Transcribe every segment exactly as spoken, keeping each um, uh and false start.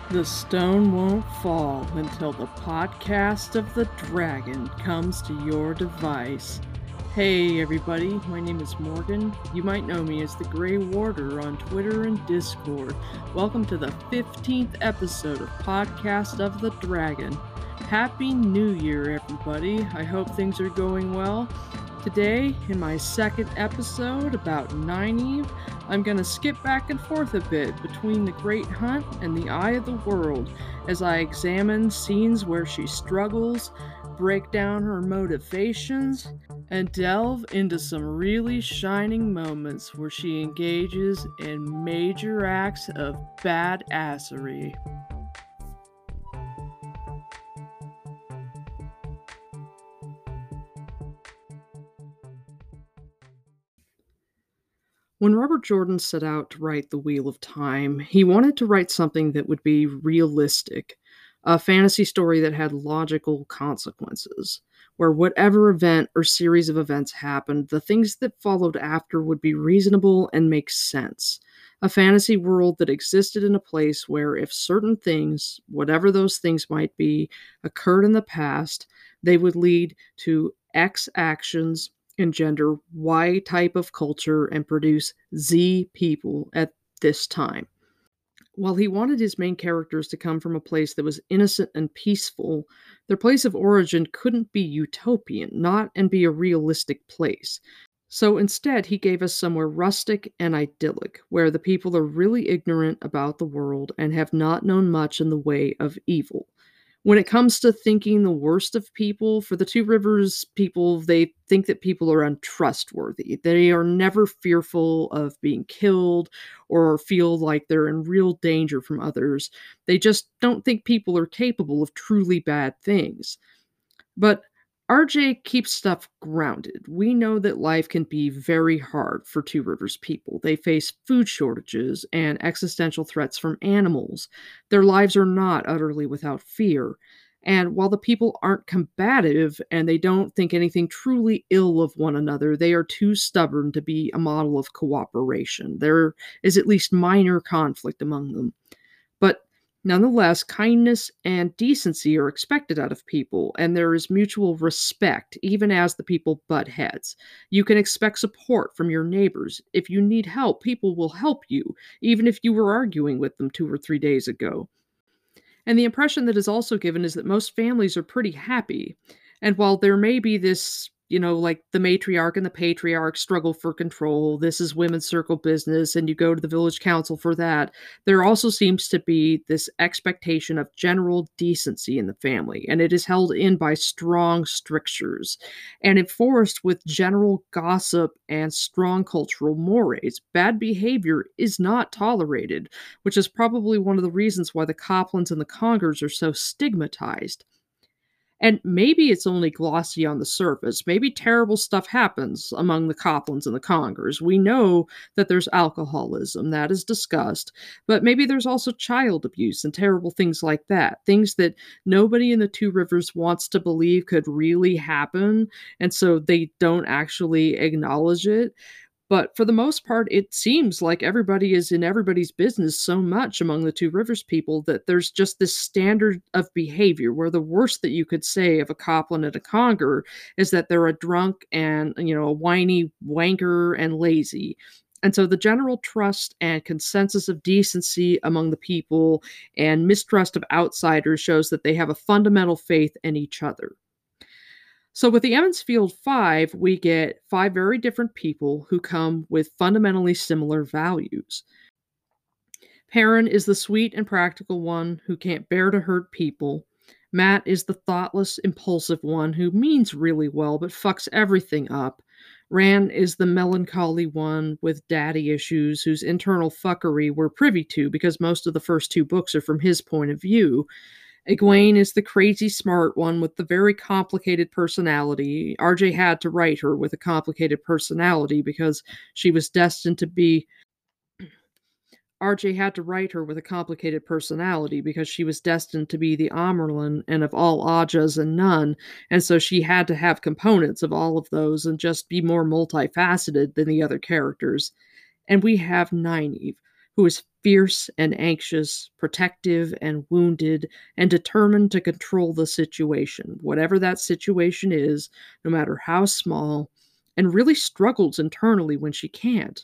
The stone won't fall until the podcast of the dragon comes to your device. Hey everybody, my name is Morgan. You might know me as the Grey Warder on Twitter and Discord. Welcome to the fifteenth episode of Podcast of the Dragon. Happy New Year, everybody. I hope things are going well. Today, in my second episode about Nynaeve, I'm going to skip back and forth a bit between the Great Hunt and the Eye of the World as I examine scenes where she struggles, break down her motivations, and delve into some really shining moments where she engages in major acts of badassery. When Robert Jordan set out to write The Wheel of Time, he wanted to write something that would be realistic, a fantasy story that had logical consequences, where whatever event or series of events happened, the things that followed after would be reasonable and make sense. A fantasy world that existed in a place where if certain things, whatever those things might be, occurred in the past, they would lead to X actions, engender Y type of culture, and produce Z people at this time. While he wanted his main characters to come from a place that was innocent and peaceful, their place of origin couldn't be utopian, not and be a realistic place. So instead, he gave us somewhere rustic and idyllic, where the people are really ignorant about the world and have not known much in the way of evil. When it comes to thinking the worst of people, for the Two Rivers people, they think that people are untrustworthy. They are never fearful of being killed or feel like they're in real danger from others. They just don't think people are capable of truly bad things. But R J keeps stuff grounded. We know that life can be very hard for Two Rivers people. They face food shortages and existential threats from animals. Their lives are not utterly without fear. And while the people aren't combative and they don't think anything truly ill of one another, they are too stubborn to be a model of cooperation. There is at least minor conflict among them. But nonetheless, kindness and decency are expected out of people, and there is mutual respect, even as the people butt heads. You can expect support from your neighbors. If you need help, people will help you, even if you were arguing with them two or three days ago. And the impression that is also given is that most families are pretty happy. And while there may be this, you know, like the matriarch and the patriarch struggle for control, this is women's circle business, and you go to the village council for that, there also seems to be this expectation of general decency in the family, and it is held in by strong strictures and enforced with general gossip and strong cultural mores. Bad behavior is not tolerated, which is probably one of the reasons why the Coplans and the Congers are so stigmatized. And maybe it's only glossy on the surface. Maybe terrible stuff happens among the Coplans and the Congers. We know that there's alcoholism, that is discussed, but maybe there's also child abuse and terrible things like that. Things that nobody in the Two Rivers wants to believe could really happen, and so they don't actually acknowledge it. But for the most part, it seems like everybody is in everybody's business so much among the Two Rivers people that there's just this standard of behavior where the worst that you could say of a Copland and a Conger is that they're a drunk and, you know, a whiny wanker and lazy. And so the general trust and consensus of decency among the people and mistrust of outsiders shows that they have a fundamental faith in each other. So with the Emmons Field Five, we get five very different people who come with fundamentally similar values. Perrin is the sweet and practical one who can't bear to hurt people. Mat is the thoughtless, impulsive one who means really well but fucks everything up. Ran is the melancholy one with daddy issues whose internal fuckery we're privy to because most of the first two books are from his point of view. Egwene is the crazy smart one with the very complicated personality. R J had to write her with a complicated personality because she was destined to be R J had to write her with a complicated personality because she was destined to be the Amyrlin and of all Ajas and none, and so she had to have components of all of those and just be more multifaceted than the other characters. And we have Nynaeve, who is fierce and anxious, protective and wounded, and determined to control the situation, whatever that situation is, no matter how small, and really struggles internally when she can't.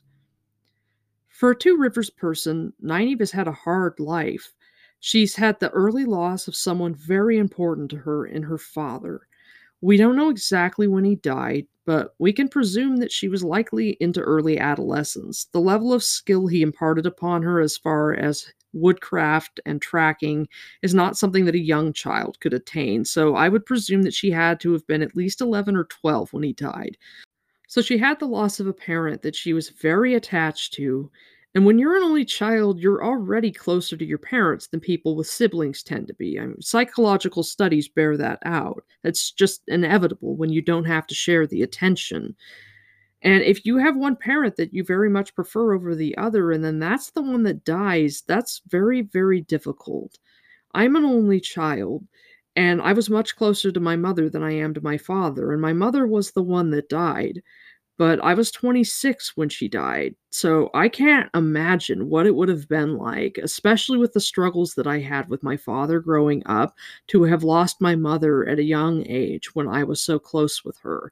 For a Two Rivers person, Nynaeve has had a hard life. She's had the early loss of someone very important to her in her father. We don't know exactly when he died, but we can presume that she was likely into early adolescence. The level of skill he imparted upon her as far as woodcraft and tracking is not something that a young child could attain, so I would presume that she had to have been at least eleven or twelve when he died. So she had the loss of a parent that she was very attached to. And when you're an only child, you're already closer to your parents than people with siblings tend to be. I mean, psychological studies bear that out. That's just inevitable when you don't have to share the attention. And if you have one parent that you very much prefer over the other, and then that's the one that dies, that's very, very difficult. I'm an only child, and I was much closer to my mother than I am to my father, and my mother was the one that died. But I was twenty-six when she died, so I can't imagine what it would have been like, especially with the struggles that I had with my father growing up, to have lost my mother at a young age when I was so close with her.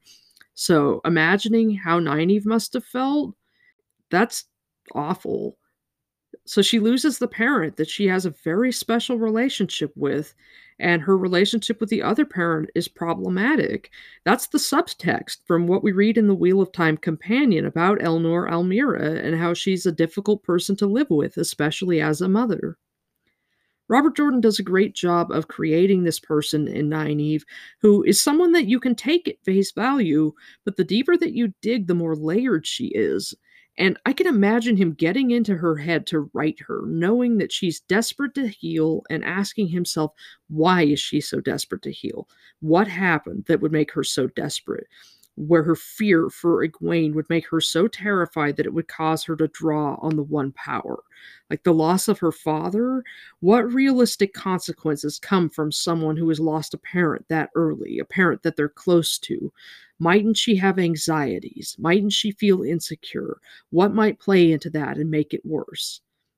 So imagining how Nynaeve must have felt, that's awful. So she loses the parent that she has a very special relationship with, and her relationship with the other parent is problematic. That's the subtext from what we read in the Wheel of Time companion about Elnor Almira and how she's a difficult person to live with, especially as a mother. Robert Jordan does a great job of creating this person in Nynaeve, who is someone that you can take at face value, but the deeper that you dig, the more layered she is. And I can imagine him getting into her head to write her, knowing that she's desperate to heal and asking himself, why is she so desperate to heal? What happened that would make her so desperate? Where her fear for Egwene would make her so terrified that it would cause her to draw on the one power. Like the loss of her father, what realistic consequences come from someone who has lost a parent that early, a parent that they're close to? Mightn't she have anxieties? Mightn't she feel insecure? What might play into that and make it worse?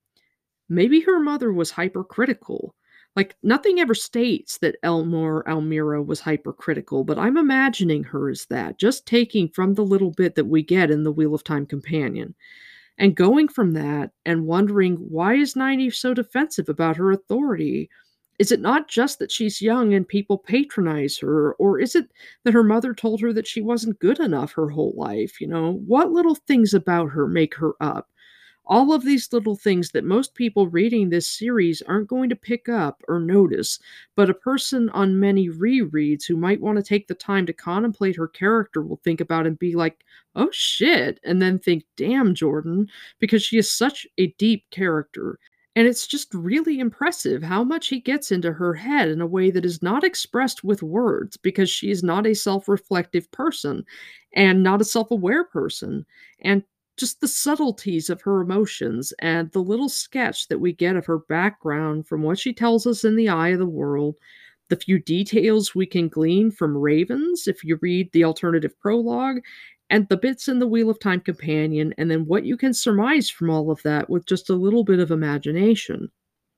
Maybe her mother was hypercritical. Like, nothing ever states that Elnor Almira was hypercritical, but I'm imagining her as that, just taking from the little bit that we get in the Wheel of Time companion. And going from that and wondering, why is Nynaeve so defensive about her authority? Is it not just that she's young and people patronize her, or is it that her mother told her that she wasn't good enough her whole life? You know, what little things about her make her up? All of these little things that most people reading this series aren't going to pick up or notice, but a person on many rereads who might want to take the time to contemplate her character will think about and be like, oh shit, and then think, damn, Jordan, because she is such a deep character. And it's just really impressive how much he gets into her head in a way that is not expressed with words, because she is not a self reflective person and not a self aware person. And just the subtleties of her emotions and the little sketch that we get of her background from what she tells us in The Eye of the World, the few details we can glean from Ravens if you read the alternative prologue, and the bits in the Wheel of Time companion, and then what you can surmise from all of that with just a little bit of imagination.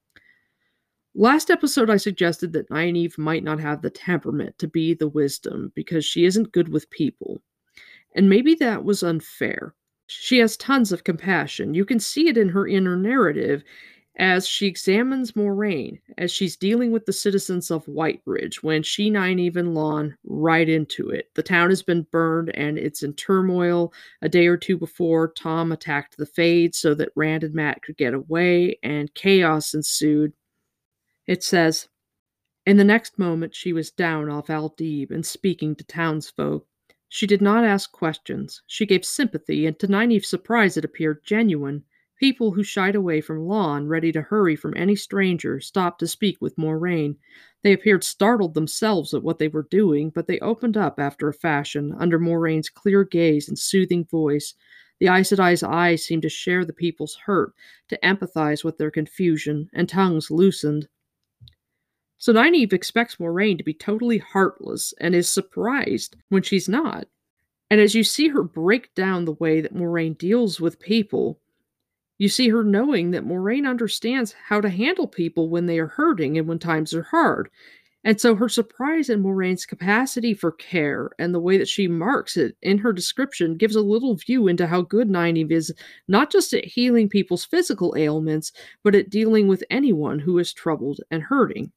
Last episode, I suggested that Nynaeve might not have the temperament to be the wisdom because she isn't good with people. And maybe that was unfair. She has tons of compassion. You can see it in her inner narrative as she examines Moraine, as she's dealing with the citizens of Whitebridge, when she, Nynaeve, and Lon ride into it. The town has been burned and it's in turmoil. A day or two before, Tom attacked the Fade so that Rand and Mat could get away, and chaos ensued. It says, in the next moment she was down off Aldebe and speaking to townsfolk. She did not ask questions. She gave sympathy, and to Nynaeve's surprise it appeared genuine. People who shied away from Lon, ready to hurry from any stranger, stopped to speak with Moraine. They appeared startled themselves at what they were doing, but they opened up after a fashion, under Moraine's clear gaze and soothing voice. The Aes Sedai's eyes seemed to share the people's hurt, to empathize with their confusion, and tongues loosened. So Nynaeve expects Moraine to be totally heartless and is surprised when she's not. And as you see her break down the way that Moraine deals with people, You see her knowing that Moraine understands how to handle people when they are hurting and when times are hard. And so her surprise in Moraine's capacity for care and the way that she marks it in her description gives a little view into how good Nynaeve is, not just at healing people's physical ailments, but at dealing with anyone who is troubled and hurting.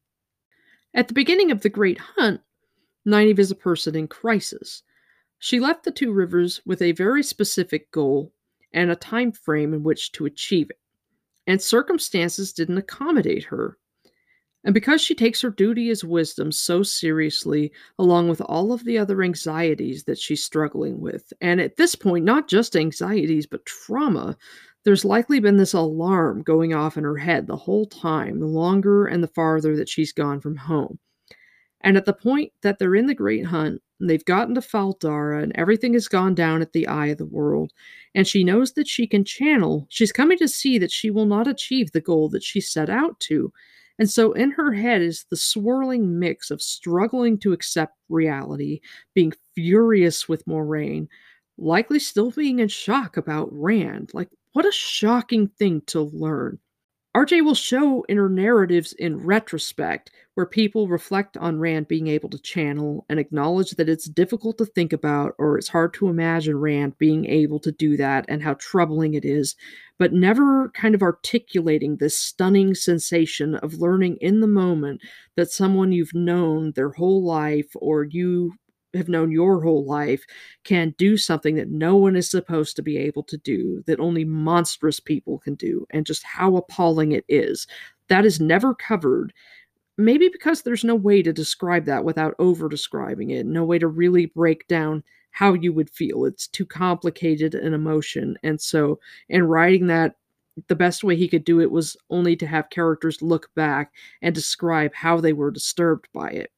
At the beginning of the Great Hunt, Nynaeve is a person in crisis. She left the Two Rivers with a very specific goal and a time frame in which to achieve it, and circumstances didn't accommodate her. And because she takes her duty as wisdom so seriously, along with all of the other anxieties that she's struggling with, and at this point, not just anxieties, but trauma, there's likely been this alarm going off in her head the whole time, the longer and the farther that she's gone from home. And at the point that they're in the Great Hunt, and they've gotten to Fal Dara, and everything has gone down at the eye of the world, and she knows that she can channel, she's coming to see that she will not achieve the goal that she set out to. And so in her head is the swirling mix of struggling to accept reality, being furious with Moraine, likely still being in shock about Rand. Like, what a shocking thing to learn. R J will show in her narratives in retrospect, where people reflect on Rand being able to channel and acknowledge that it's difficult to think about or it's hard to imagine Rand being able to do that and how troubling it is, but never kind of articulating this stunning sensation of learning in the moment that someone you've known their whole life or you have known your whole life can do something that no one is supposed to be able to do, that only monstrous people can do, and just how appalling it is. That is never covered. Maybe because there's no way to describe that without over describing it, no way to really break down how you would feel. It's too complicated an emotion. And so, in writing that, the best way he could do it was only to have characters look back and describe how they were disturbed by it.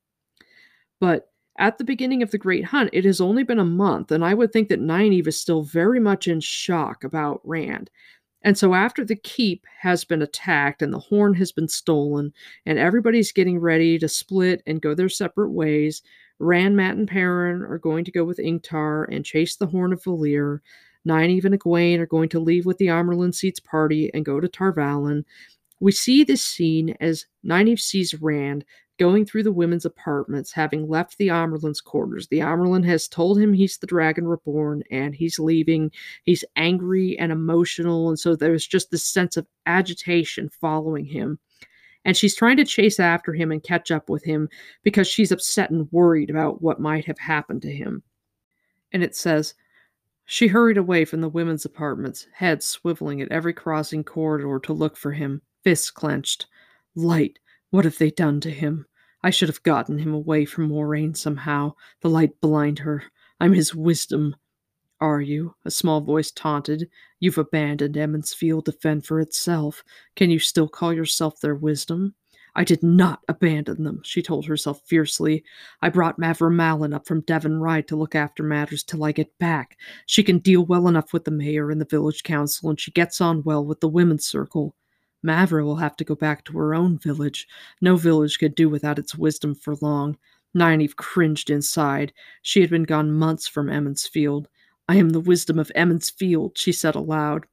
But at the beginning of the Great Hunt, it has only been a month, and I would think that Nynaeve is still very much in shock about Rand. And so after the keep has been attacked and the horn has been stolen, and everybody's getting ready to split and go their separate ways, Rand, Mat, and Perrin are going to go with Ingtar and chase the Horn of Valir. Nynaeve and Egwene are going to leave with the Amerlin Seat's party and go to Tar Valon. We see this scene as Nynaeve sees Rand going through the women's apartments, having left the Amerlin's quarters. The Amerlin has told him he's the Dragon Reborn, and he's leaving. He's angry and emotional, and so there's just this sense of agitation following him. And she's trying to chase after him and catch up with him because she's upset and worried about what might have happened to him. And it says, she hurried away from the women's apartments, head swiveling at every crossing corridor to look for him, fists clenched. Light, what have they done to him? I should have gotten him away from Moraine somehow. The light blind her. I'm his wisdom. Are you? A small voice taunted. You've abandoned Emond's Field to fend for itself. Can you still call yourself their wisdom? I did not abandon them, she told herself fiercely. I brought Mavra Malin up from Devon Ride to look after matters till I get back. She can deal well enough with the mayor and the village council, and she gets on well with the women's circle. Mavra will have to go back to her own village. No village could do without its wisdom for long. Nynaeve cringed inside. She had been gone months from Emond's Field. I am the wisdom of Emond's Field, she said aloud.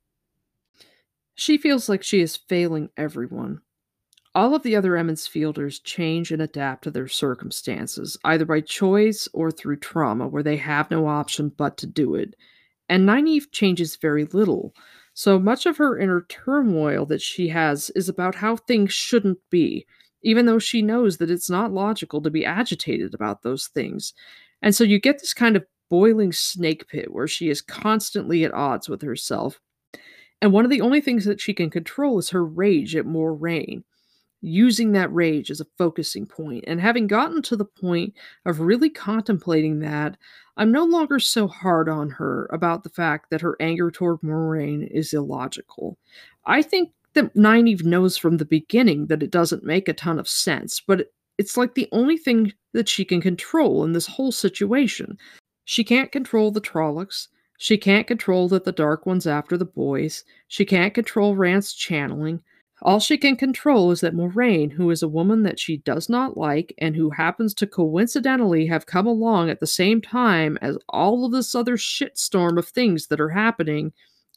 She feels like she is failing everyone. All of the other Emond's Fielders change and adapt to their circumstances, either by choice or through trauma, where they have no option but to do it. And Nynaeve changes very little. So much of her inner turmoil that she has is about how things shouldn't be, even though she knows that it's not logical to be agitated about those things. And so you get this kind of boiling snake pit where she is constantly at odds with herself. And one of the only things that she can control is her rage at Moraine, using that rage as a focusing point. And having gotten to the point of really contemplating that, I'm no longer so hard on her about the fact that her anger toward Moraine is illogical. I think that Nynaeve knows from the beginning that it doesn't make a ton of sense, but it's like the only thing that she can control in this whole situation. She can't control the Trollocs. She can't control that the Dark One's after the boys. She can't control Rand's channeling. All she can control is that Moraine, who is a woman that she does not like and who happens to coincidentally have come along at the same time as all of this other shitstorm of things that are happening,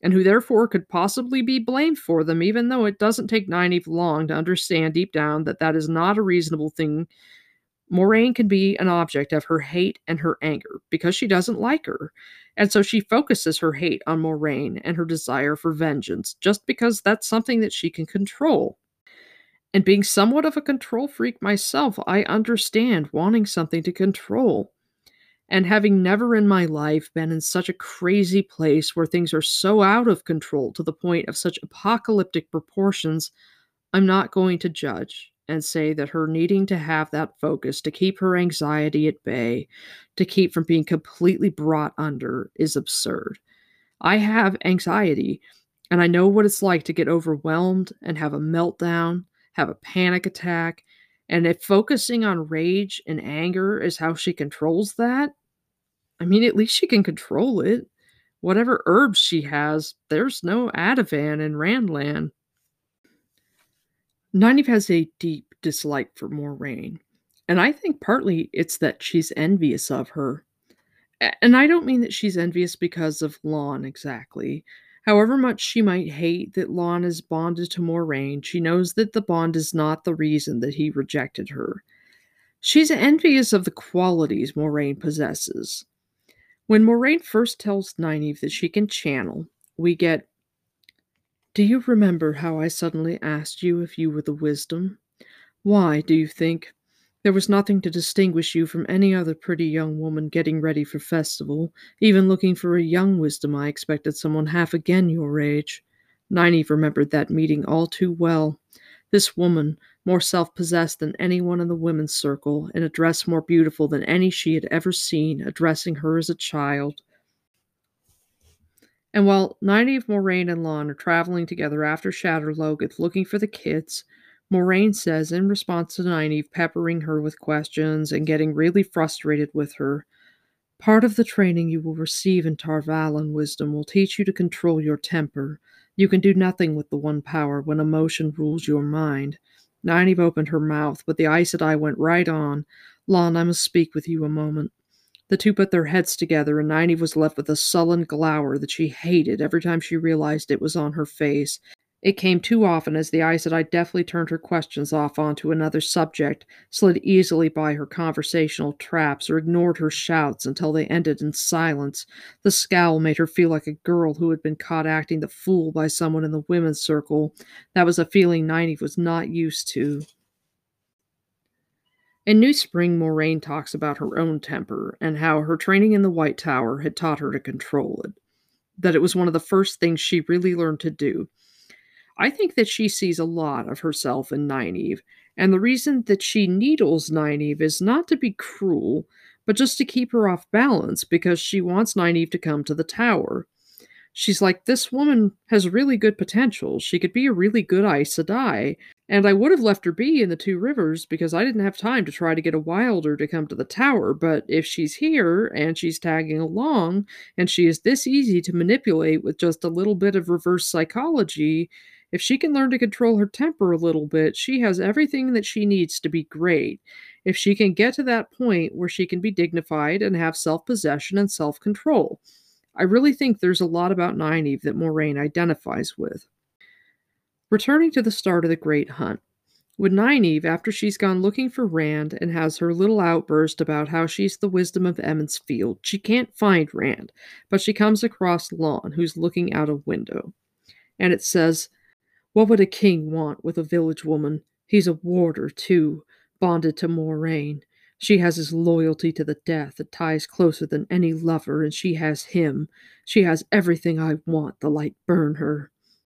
and who therefore could possibly be blamed for them, even though it doesn't take Nynaeve long to understand deep down that that is not a reasonable thing. Moraine can be an object of her hate and her anger because she doesn't like her. And so she focuses her hate on Moraine and her desire for vengeance just because that's something that she can control. And being somewhat of a control freak myself, I understand wanting something to control. And having never in my life been in such a crazy place where things are so out of control to the point of such apocalyptic proportions, I'm not going to judge and say that her needing to have that focus to keep her anxiety at bay, to keep from being completely brought under, is absurd. I have anxiety, and I know what it's like to get overwhelmed and have a meltdown, have a panic attack, and if focusing on rage and anger is how she controls that, I mean, at least she can control it. Whatever herbs she has, there's no Ativan in Randland. Nynaeve has a deep dislike for Moraine, and I think partly it's that she's envious of her. And I don't mean that she's envious because of Lon exactly. However much she might hate that Lon is bonded to Moraine, she knows that the bond is not the reason that he rejected her. She's envious of the qualities Moraine possesses. When Moraine first tells Nynaeve that she can channel, we get, "Do you remember how I suddenly asked you if you were the wisdom? Why, do you think? There was nothing to distinguish you from any other pretty young woman getting ready for festival. Even looking for a young wisdom, I expected someone half again your age." Nynaeve remembered that meeting all too well. This woman, more self-possessed than anyone in the women's circle, in a dress more beautiful than any she had ever seen, addressing her as a child. And while Nynaeve, Moraine, and Lon are traveling together after Shatter Logoth looking for the kids, Moraine says, in response to Nynaeve peppering her with questions and getting really frustrated with her, "Part of the training you will receive in Tar Valon wisdom will teach you to control your temper. You can do nothing with the one power when emotion rules your mind." Nynaeve opened her mouth, but the Aes Sedai went right on. "Lon, I must speak with you a moment." The two put their heads together, and Nynaeve was left with a sullen glower that she hated every time she realized it was on her face. It came too often as the Aes Sedai deftly turned her questions off onto another subject, slid easily by her conversational traps, or ignored her shouts until they ended in silence. The scowl made her feel like a girl who had been caught acting the fool by someone in the women's circle. That was a feeling Nynaeve was not used to. In New Spring, Moraine talks about her own temper and how her training in the White Tower had taught her to control it, that it was one of the first things she really learned to do. I think that she sees a lot of herself in Nynaeve, and the reason that she needles Nynaeve is not to be cruel, but just to keep her off balance because she wants Nynaeve to come to the tower. She's like, "This woman has really good potential. She could be a really good Aes Sedai." And I would have left her be in the Two Rivers because I didn't have time to try to get a Wilder to come to the tower, but if she's here and she's tagging along and she is this easy to manipulate with just a little bit of reverse psychology, if she can learn to control her temper a little bit, she has everything that she needs to be great. If she can get to that point where she can be dignified and have self-possession and self-control. I really think there's a lot about Nynaeve that Moraine identifies with. Returning to the start of the Great Hunt, with Nynaeve, after she's gone looking for Rand and has her little outburst about how she's the wisdom of Emond's Field, she can't find Rand, but she comes across Lon, who's looking out a window. And it says, "What would a king want with a village woman? He's a warder, too, bonded to Moraine. She has his loyalty to the death that ties closer than any lover, and she has him. She has everything I want, the light burn her."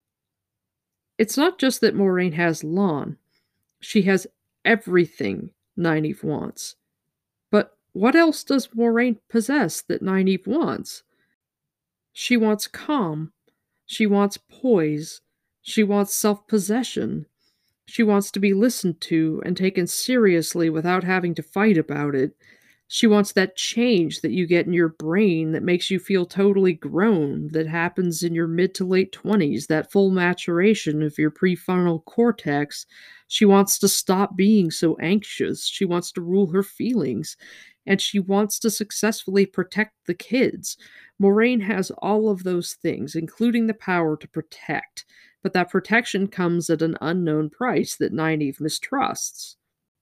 It's not just that Moraine has Lon. She has everything Nynaeve wants. But what else does Moraine possess that Nynaeve wants? She wants calm. She wants poise. She wants self-possession. She wants to be listened to and taken seriously without having to fight about it. She wants that change that you get in your brain that makes you feel totally grown, that happens in your mid to late twenties, that full maturation of your prefrontal cortex. She wants to stop being so anxious. She wants to rule her feelings. and she wants to successfully protect the kids. Moraine has all of those things, including the power to protect, but that protection comes at an unknown price that Nynaeve mistrusts.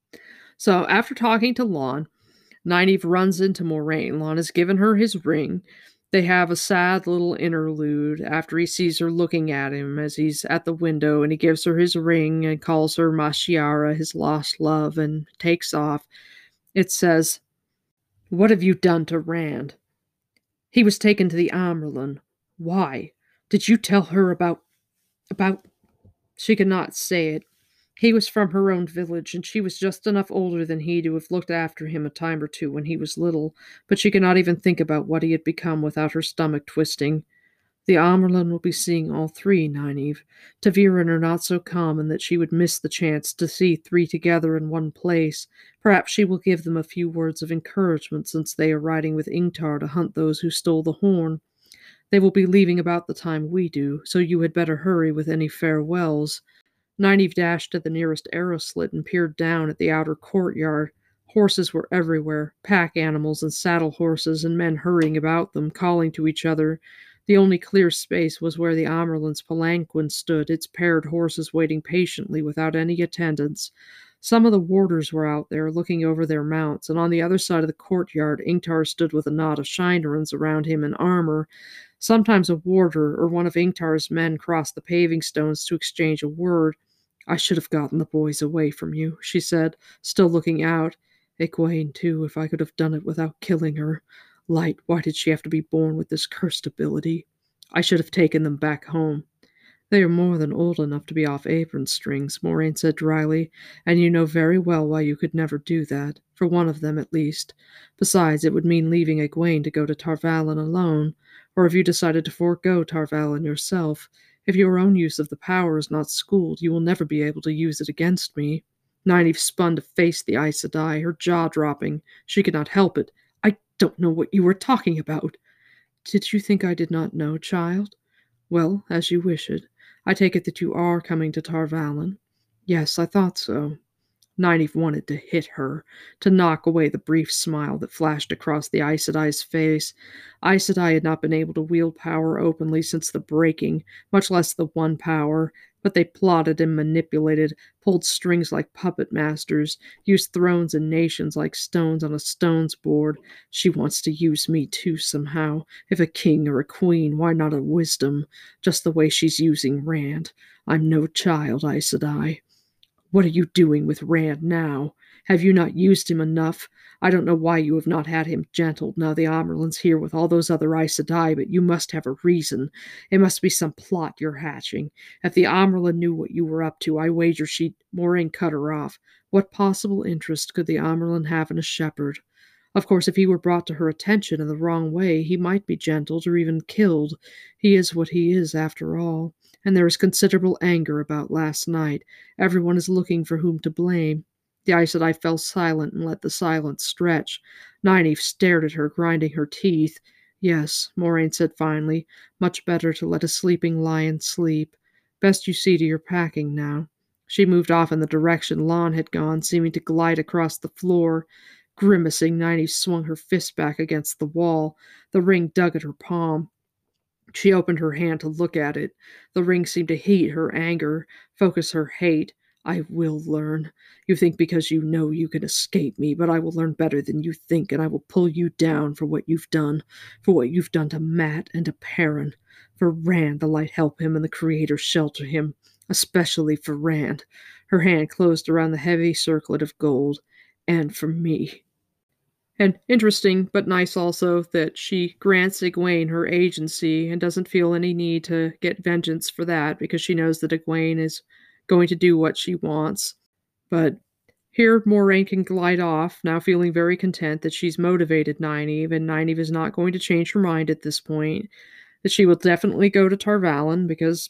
So after talking to Lon, Nynaeve runs into Moraine. Lon has given her his ring. They have a sad little interlude after he sees her looking at him as he's at the window, and he gives her his ring and calls her Mashiara, his lost love, and takes off. It says, "What have you done to Rand?" "He was taken to the Amyrlin." "Why? Did you tell her about... about..." She could not say it. He was from her own village, and she was just enough older than he to have looked after him a time or two when he was little, but she could not even think about what he had become without her stomach twisting. "The Amyrlin will be seeing all three, Nynaeve. ta'Veren are not so common that she would miss the chance to see three together in one place. Perhaps she will give them a few words of encouragement since they are riding with Ingtar to hunt those who stole the horn. They will be leaving about the time we do, so you had better hurry with any farewells." Nynaeve dashed to the nearest arrow slit and peered down at the outer courtyard. Horses were everywhere, pack animals and saddle horses, and men hurrying about them, calling to each other. The only clear space was where the Amyrlin's palanquin stood, its paired horses waiting patiently without any attendants. Some of the warders were out there, looking over their mounts, and on the other side of the courtyard Ingtar stood with a knot of Shinerans around him in armor. Sometimes a warder or one of Ingtar's men crossed the paving stones to exchange a word. "I should have gotten the boys away from you," she said, still looking out. "Egwene, too, if I could have done it without killing her. Light, why did she have to be born with this cursed ability? I should have taken them back home." "They are more than old enough to be off apron strings," Moraine said dryly, "and you know very well why you could never do that, for one of them at least. Besides, it would mean leaving Egwene to go to Tar Valon alone, or if you decided to forego Tar Valon yourself. If your own use of the power is not schooled, you will never be able to use it against me." Nynaeve spun to face the Aes Sedai, her jaw dropping. She could not help it. "I don't know what you were talking about." "Did you think I did not know, child? Well, as you wish it. I take it that you are coming to Tar Valon." "Yes, I thought so." Nynaeve wanted to hit her, to knock away the brief smile that flashed across the Aes Sedai's face. Aes Sedai had not been able to wield power openly since the breaking, much less the one power, but they plotted and manipulated, pulled strings like puppet masters, used thrones and nations like stones on a stone's board. She wants to use me too somehow. If a king or a queen, why not a wisdom? Just the way she's using Rand. I'm no child, Aes Sedai. What are you doing with Rand now? Have you not used him enough? I don't know why you have not had him gentled now the Amyrlin's here with all those other Aes Sedai, but you must have a reason. It must be some plot you're hatching. If the Amyrlin knew what you were up to, I wager she'd... Moraine cut her off. What possible interest could the Amyrlin have in a shepherd? Of course, if he were brought to her attention in the wrong way, he might be gentled or even killed. He is what he is, after all. And there is considerable anger about last night. Everyone is looking for whom to blame. The Aes Sedai fell silent and let the silence stretch. Nynaeve stared at her, grinding her teeth. "Yes," Moraine said finally, "much better to let a sleeping lion sleep. Best you see to your packing now." She moved off in the direction Lon had gone, seeming to glide across the floor. Grimacing, Nynaeve swung her fist back against the wall. The ring dug at her palm. She opened her hand to look at it. The ring seemed to heat her anger, focus her hate. "I will learn. You think because you know you can escape me, but I will learn better than you think, and I will pull you down for what you've done, for what you've done to Mat and to Perrin. For Rand, the light help him and the Creator shelter him, especially for Rand." Her hand closed around the heavy circlet of gold. "And for me." And interesting, but nice also, that she grants Egwene her agency and doesn't feel any need to get vengeance for that because she knows that Egwene is going to do what she wants. But here Moraine can glide off, now feeling very content that she's motivated Nynaeve, and Nynaeve is not going to change her mind at this point, that she will definitely go to Tar Valon because,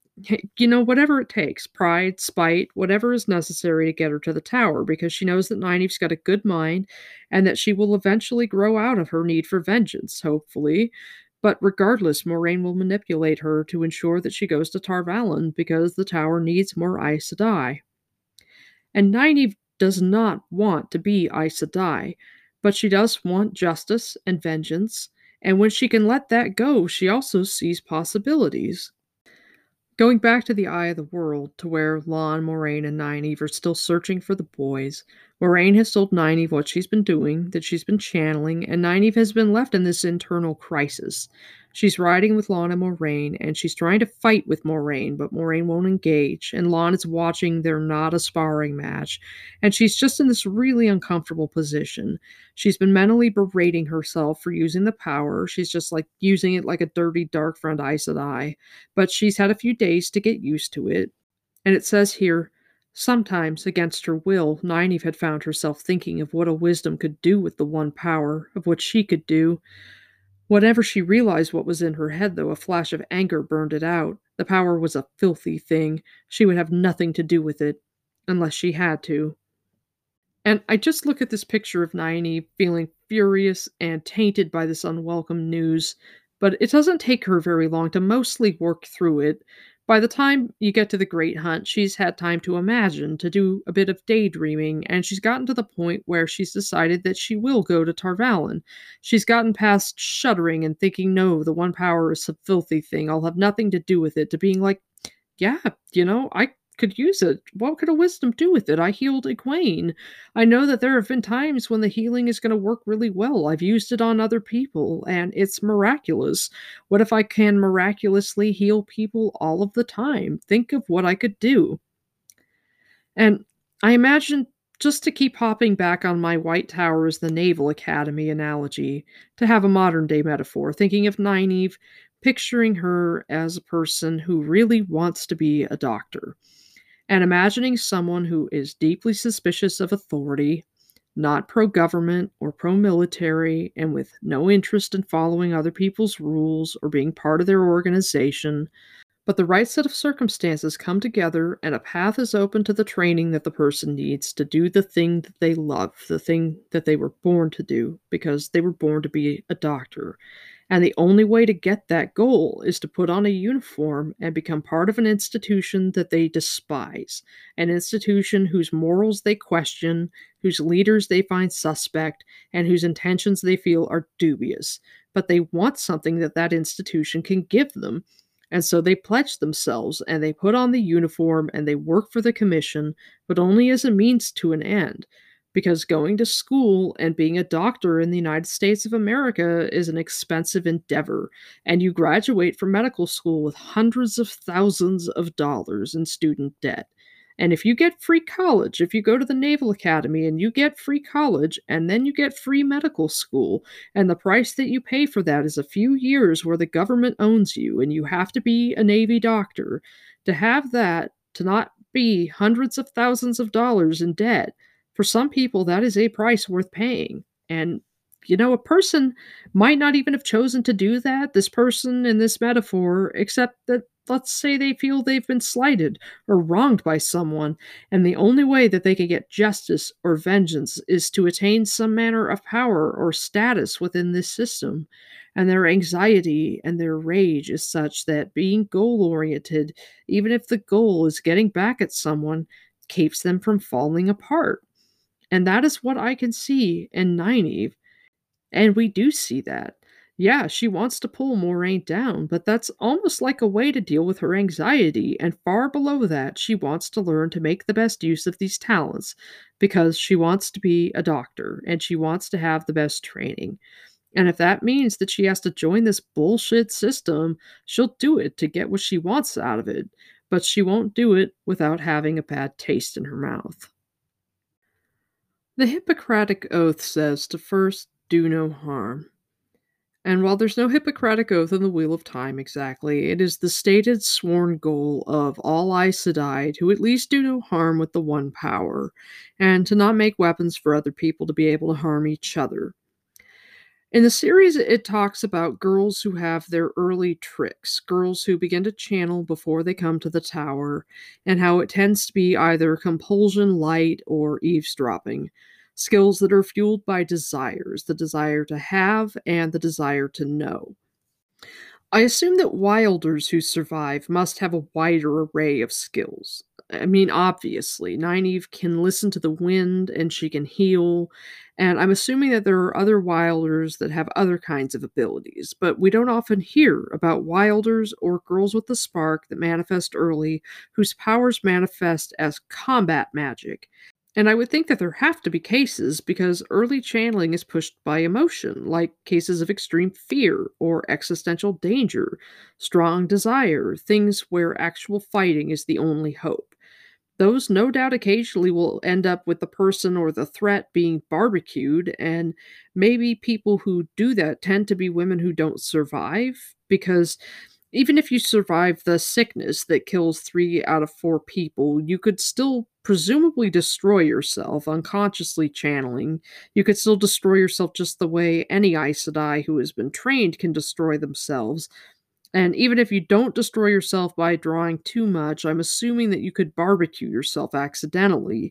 you know, whatever it takes, pride, spite, whatever is necessary to get her to the tower, because she knows that Nynaeve's got a good mind and that she will eventually grow out of her need for vengeance, hopefully. But regardless, Moraine will manipulate her to ensure that she goes to Tar Valon because the tower needs more Aes Sedai. And Nynaeve does not want to be Aes Sedai, But she does want justice and vengeance, and when she can let that go, she also sees possibilities. Going back to the Eye of the World, to where Lon, Moraine, and Nynaeve are still searching for the boys, Moraine has told Nynaeve what she's been doing, that she's been channeling, and Nynaeve has been left in this internal crisis. She's riding with Lon and Moraine, and she's trying to fight with Moraine, but Moraine won't engage, and Lon is watching their not a sparring match, and she's just in this really uncomfortable position. She's been mentally berating herself for using the power. She's just like using it like a dirty, dark friend Aes Sedai, but she's had a few days to get used to it. And it says here, sometimes, against her will, Nynaeve had found herself thinking of what a wisdom could do with the one power, of what she could do. Whenever she realized what was in her head, though, a flash of anger burned it out. The power was a filthy thing. She would have nothing to do with it, unless she had to. And I just look at this picture of Nynaeve feeling furious and tainted by this unwelcome news, but it doesn't take her very long to mostly work through it. By the time you get to the Great Hunt, she's had time to imagine, to do a bit of daydreaming, and she's gotten to the point where she's decided that she will go to Tar Valon. She's gotten past shuddering and thinking, no, the One Power is a filthy thing, I'll have nothing to do with it, to being like, yeah, you know, I could use it. What could a wisdom do with it? I healed Egwene. I know that there have been times when the healing is going to work really well. I've used it on other people, and it's miraculous. What if I can miraculously heal people all of the time? Think of what I could do. And I imagine, just to keep hopping back on my White Tower as the Naval Academy analogy, to have a modern day metaphor, thinking of Nynaeve, picturing her as a person who really wants to be a doctor, and imagining someone who is deeply suspicious of authority, not pro-government or pro-military, and with no interest in following other people's rules or being part of their organization. But the right set of circumstances come together, and a path is open to the training that the person needs to do the thing that they love, the thing that they were born to do, because they were born to be a doctor. And the only way to get that goal is to put on a uniform and become part of an institution that they despise, an institution whose morals they question, whose leaders they find suspect, and whose intentions they feel are dubious. But they want something that that institution can give them. And so they pledge themselves, and they put on the uniform, and they work for the commission, but only as a means to an end. Because going to school and being a doctor in the United States of America is an expensive endeavor, and you graduate from medical school with hundreds of thousands of dollars in student debt. And if you get free college, if you go to the Naval Academy and you get free college, and then you get free medical school, and the price that you pay for that is a few years where the government owns you and you have to be a Navy doctor, to have that, to not be hundreds of thousands of dollars in debt, for some people, that is a price worth paying. And, you know, a person might not even have chosen to do that, this person in this metaphor, except that, let's say they feel they've been slighted or wronged by someone, and the only way that they can get justice or vengeance is to attain some manner of power or status within this system. And their anxiety and their rage is such that being goal-oriented, even if the goal is getting back at someone, keeps them from falling apart. And that is what I can see in Nynaeve. And we do see that. Yeah, she wants to pull Moraine down, but that's almost like a way to deal with her anxiety, and far below that, she wants to learn to make the best use of these talents, because she wants to be a doctor, and she wants to have the best training. And if that means that she has to join this bullshit system, she'll do it to get what she wants out of it, but she won't do it without having a bad taste in her mouth. The Hippocratic Oath says to first do no harm. And while there's no Hippocratic Oath in the Wheel of Time exactly, it is the stated sworn goal of all Aes Sedai to at least do no harm with the One Power, and to not make weapons for other people to be able to harm each other. In the series, it talks about girls who have their early tricks, girls who begin to channel before they come to the tower, and how it tends to be either compulsion light or eavesdropping. Skills that are fueled by desires, the desire to have and the desire to know. I assume that wilders who survive must have a wider array of skills. I mean, obviously, Nynaeve can listen to the wind and she can heal, And I'm assuming that there are other Wilders that have other kinds of abilities, but we don't often hear about Wilders or girls with the spark that manifest early, whose powers manifest as combat magic. And I would think that there have to be cases because early channeling is pushed by emotion, like cases of extreme fear or existential danger, strong desire, things where actual fighting is the only hope. Those no doubt occasionally will end up with the person or the threat being barbecued, and maybe people who do that tend to be women who don't survive because even if you survive the sickness that kills three out of four people, you could still presumably destroy yourself unconsciously channeling. You could still destroy yourself just the way any Aes Sedai who has been trained can destroy themselves. And even if you don't destroy yourself by drawing too much, I'm assuming that you could barbecue yourself accidentally.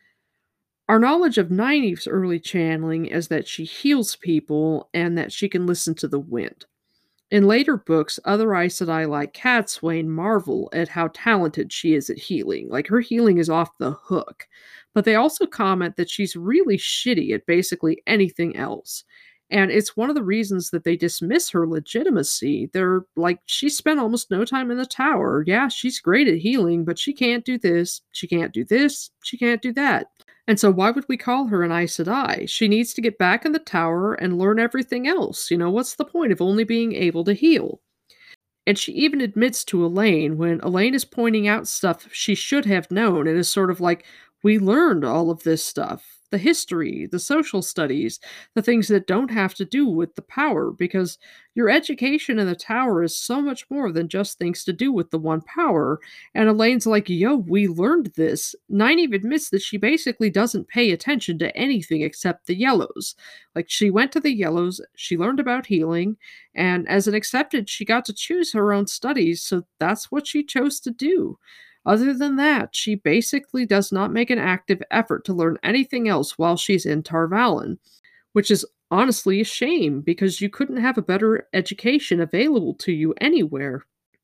Our knowledge of Nynaeve's early channeling is that she heals people and that she can listen to the wind. In later books, other Aes Sedai like Cadsuane marvel at how talented she is at healing. Like, her healing is off the hook. But they also comment that she's really shitty at basically anything else. And it's one of the reasons that they dismiss her legitimacy. They're like, she spent almost no time in the tower. Yeah, she's great at healing, but she can't do this, she can't do this, she can't do that. And so why would we call her an Aes Sedai? She needs to get back in the tower and learn everything else. You know, what's the point of only being able to heal? And she even admits to Elaine when Elaine is pointing out stuff she should have known and is sort of like, we learned all of this stuff. The history, the social studies, the things that don't have to do with the power, because your education in the tower is so much more than just things to do with the one power. And Elaine's like, yo, we learned this. Nynaeve admits that she basically doesn't pay attention to anything except the Yellows. Like, she went to the Yellows, she learned about healing, and as an accepted, she got to choose her own studies, so that's what she chose to do. Other than that, she basically does not make an active effort to learn anything else while she's in Tar Valon, which is honestly a shame because you couldn't have a better education available to you anywhere.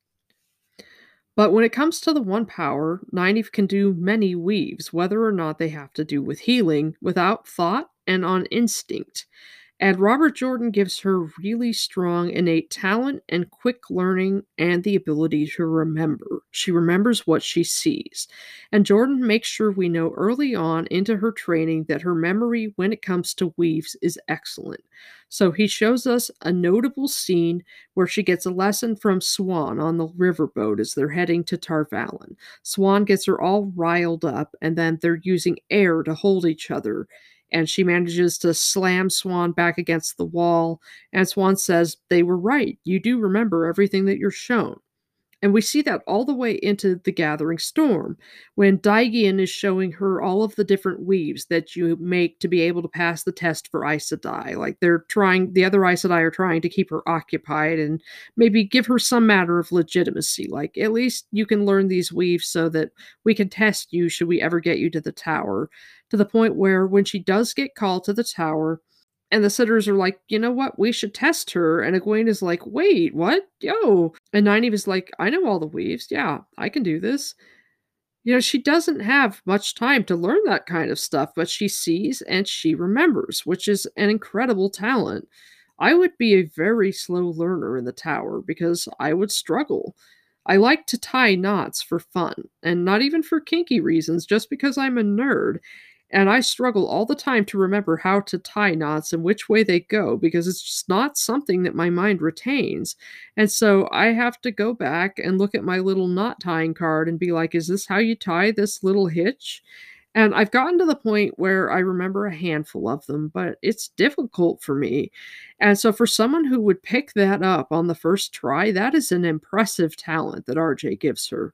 But when it comes to the one power, Nynaeve can do many weaves, whether or not they have to do with healing, without thought and on instinct. And Robert Jordan gives her really strong innate talent and quick learning and the ability to remember. She remembers what she sees. And Jordan makes sure we know early on into her training that her memory when it comes to weaves is excellent. So he shows us a notable scene where she gets a lesson from Siuan on the riverboat as they're heading to Tar Valon. Siuan gets her all riled up, and then they're using air to hold each other, and she manages to slam Siuan back against the wall, and Siuan says, they were right, you do remember everything that you're shown. And we see that all the way into the Gathering Storm, when Daigian is showing her all of the different weaves that you make to be able to pass the test for Aes Sedai. Like, they're trying, the other Aes Sedai are trying to keep her occupied and maybe give her some matter of legitimacy. Like, at least you can learn these weaves so that we can test you should we ever get you to the tower. To the point where when she does get called to the tower, and the sitters are like, you know what, we should test her. And Egwene is like, wait, what? Yo. And Nynaeve is like, I know all the weaves. Yeah, I can do this. You know, she doesn't have much time to learn that kind of stuff, but she sees and she remembers, which is an incredible talent. I would be a very slow learner in the tower because I would struggle. I like to tie knots for fun, and not even for kinky reasons, just because I'm a nerd. And I struggle all the time to remember how to tie knots and which way they go because it's just not something that my mind retains. And so I have to go back and look at my little knot tying card and be like, is this how you tie this little hitch? And I've gotten to the point where I remember a handful of them, but it's difficult for me. And so for someone who would pick that up on the first try, that is an impressive talent that R J gives her.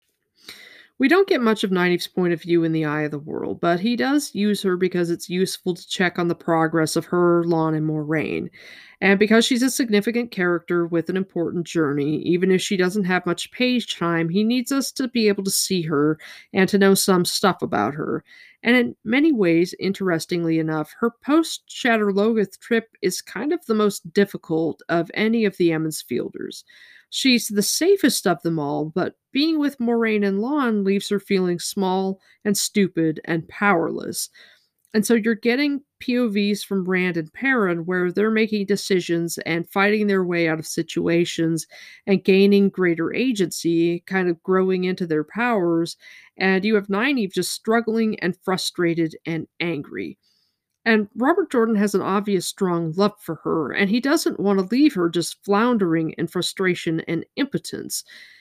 We don't get much of Nynaeve's point of view in The Eye of the World, but he does use her because it's useful to check on the progress of her, Lon, and Moiraine. And because she's a significant character with an important journey, even if she doesn't have much page time, he needs us to be able to see her and to know some stuff about her. And in many ways, interestingly enough, her post-Shadar Logoth trip is kind of the most difficult of any of the Emond's Fielders. She's the safest of them all, but being with Moiraine and Lon leaves her feeling small and stupid and powerless. And so you're getting P O Vs from Rand and Perrin where they're making decisions and fighting their way out of situations and gaining greater agency, kind of growing into their powers. And you have Nynaeve just struggling and frustrated and angry. And Robert Jordan has an obvious strong love for her, and he doesn't want to leave her just floundering in frustration and impotence.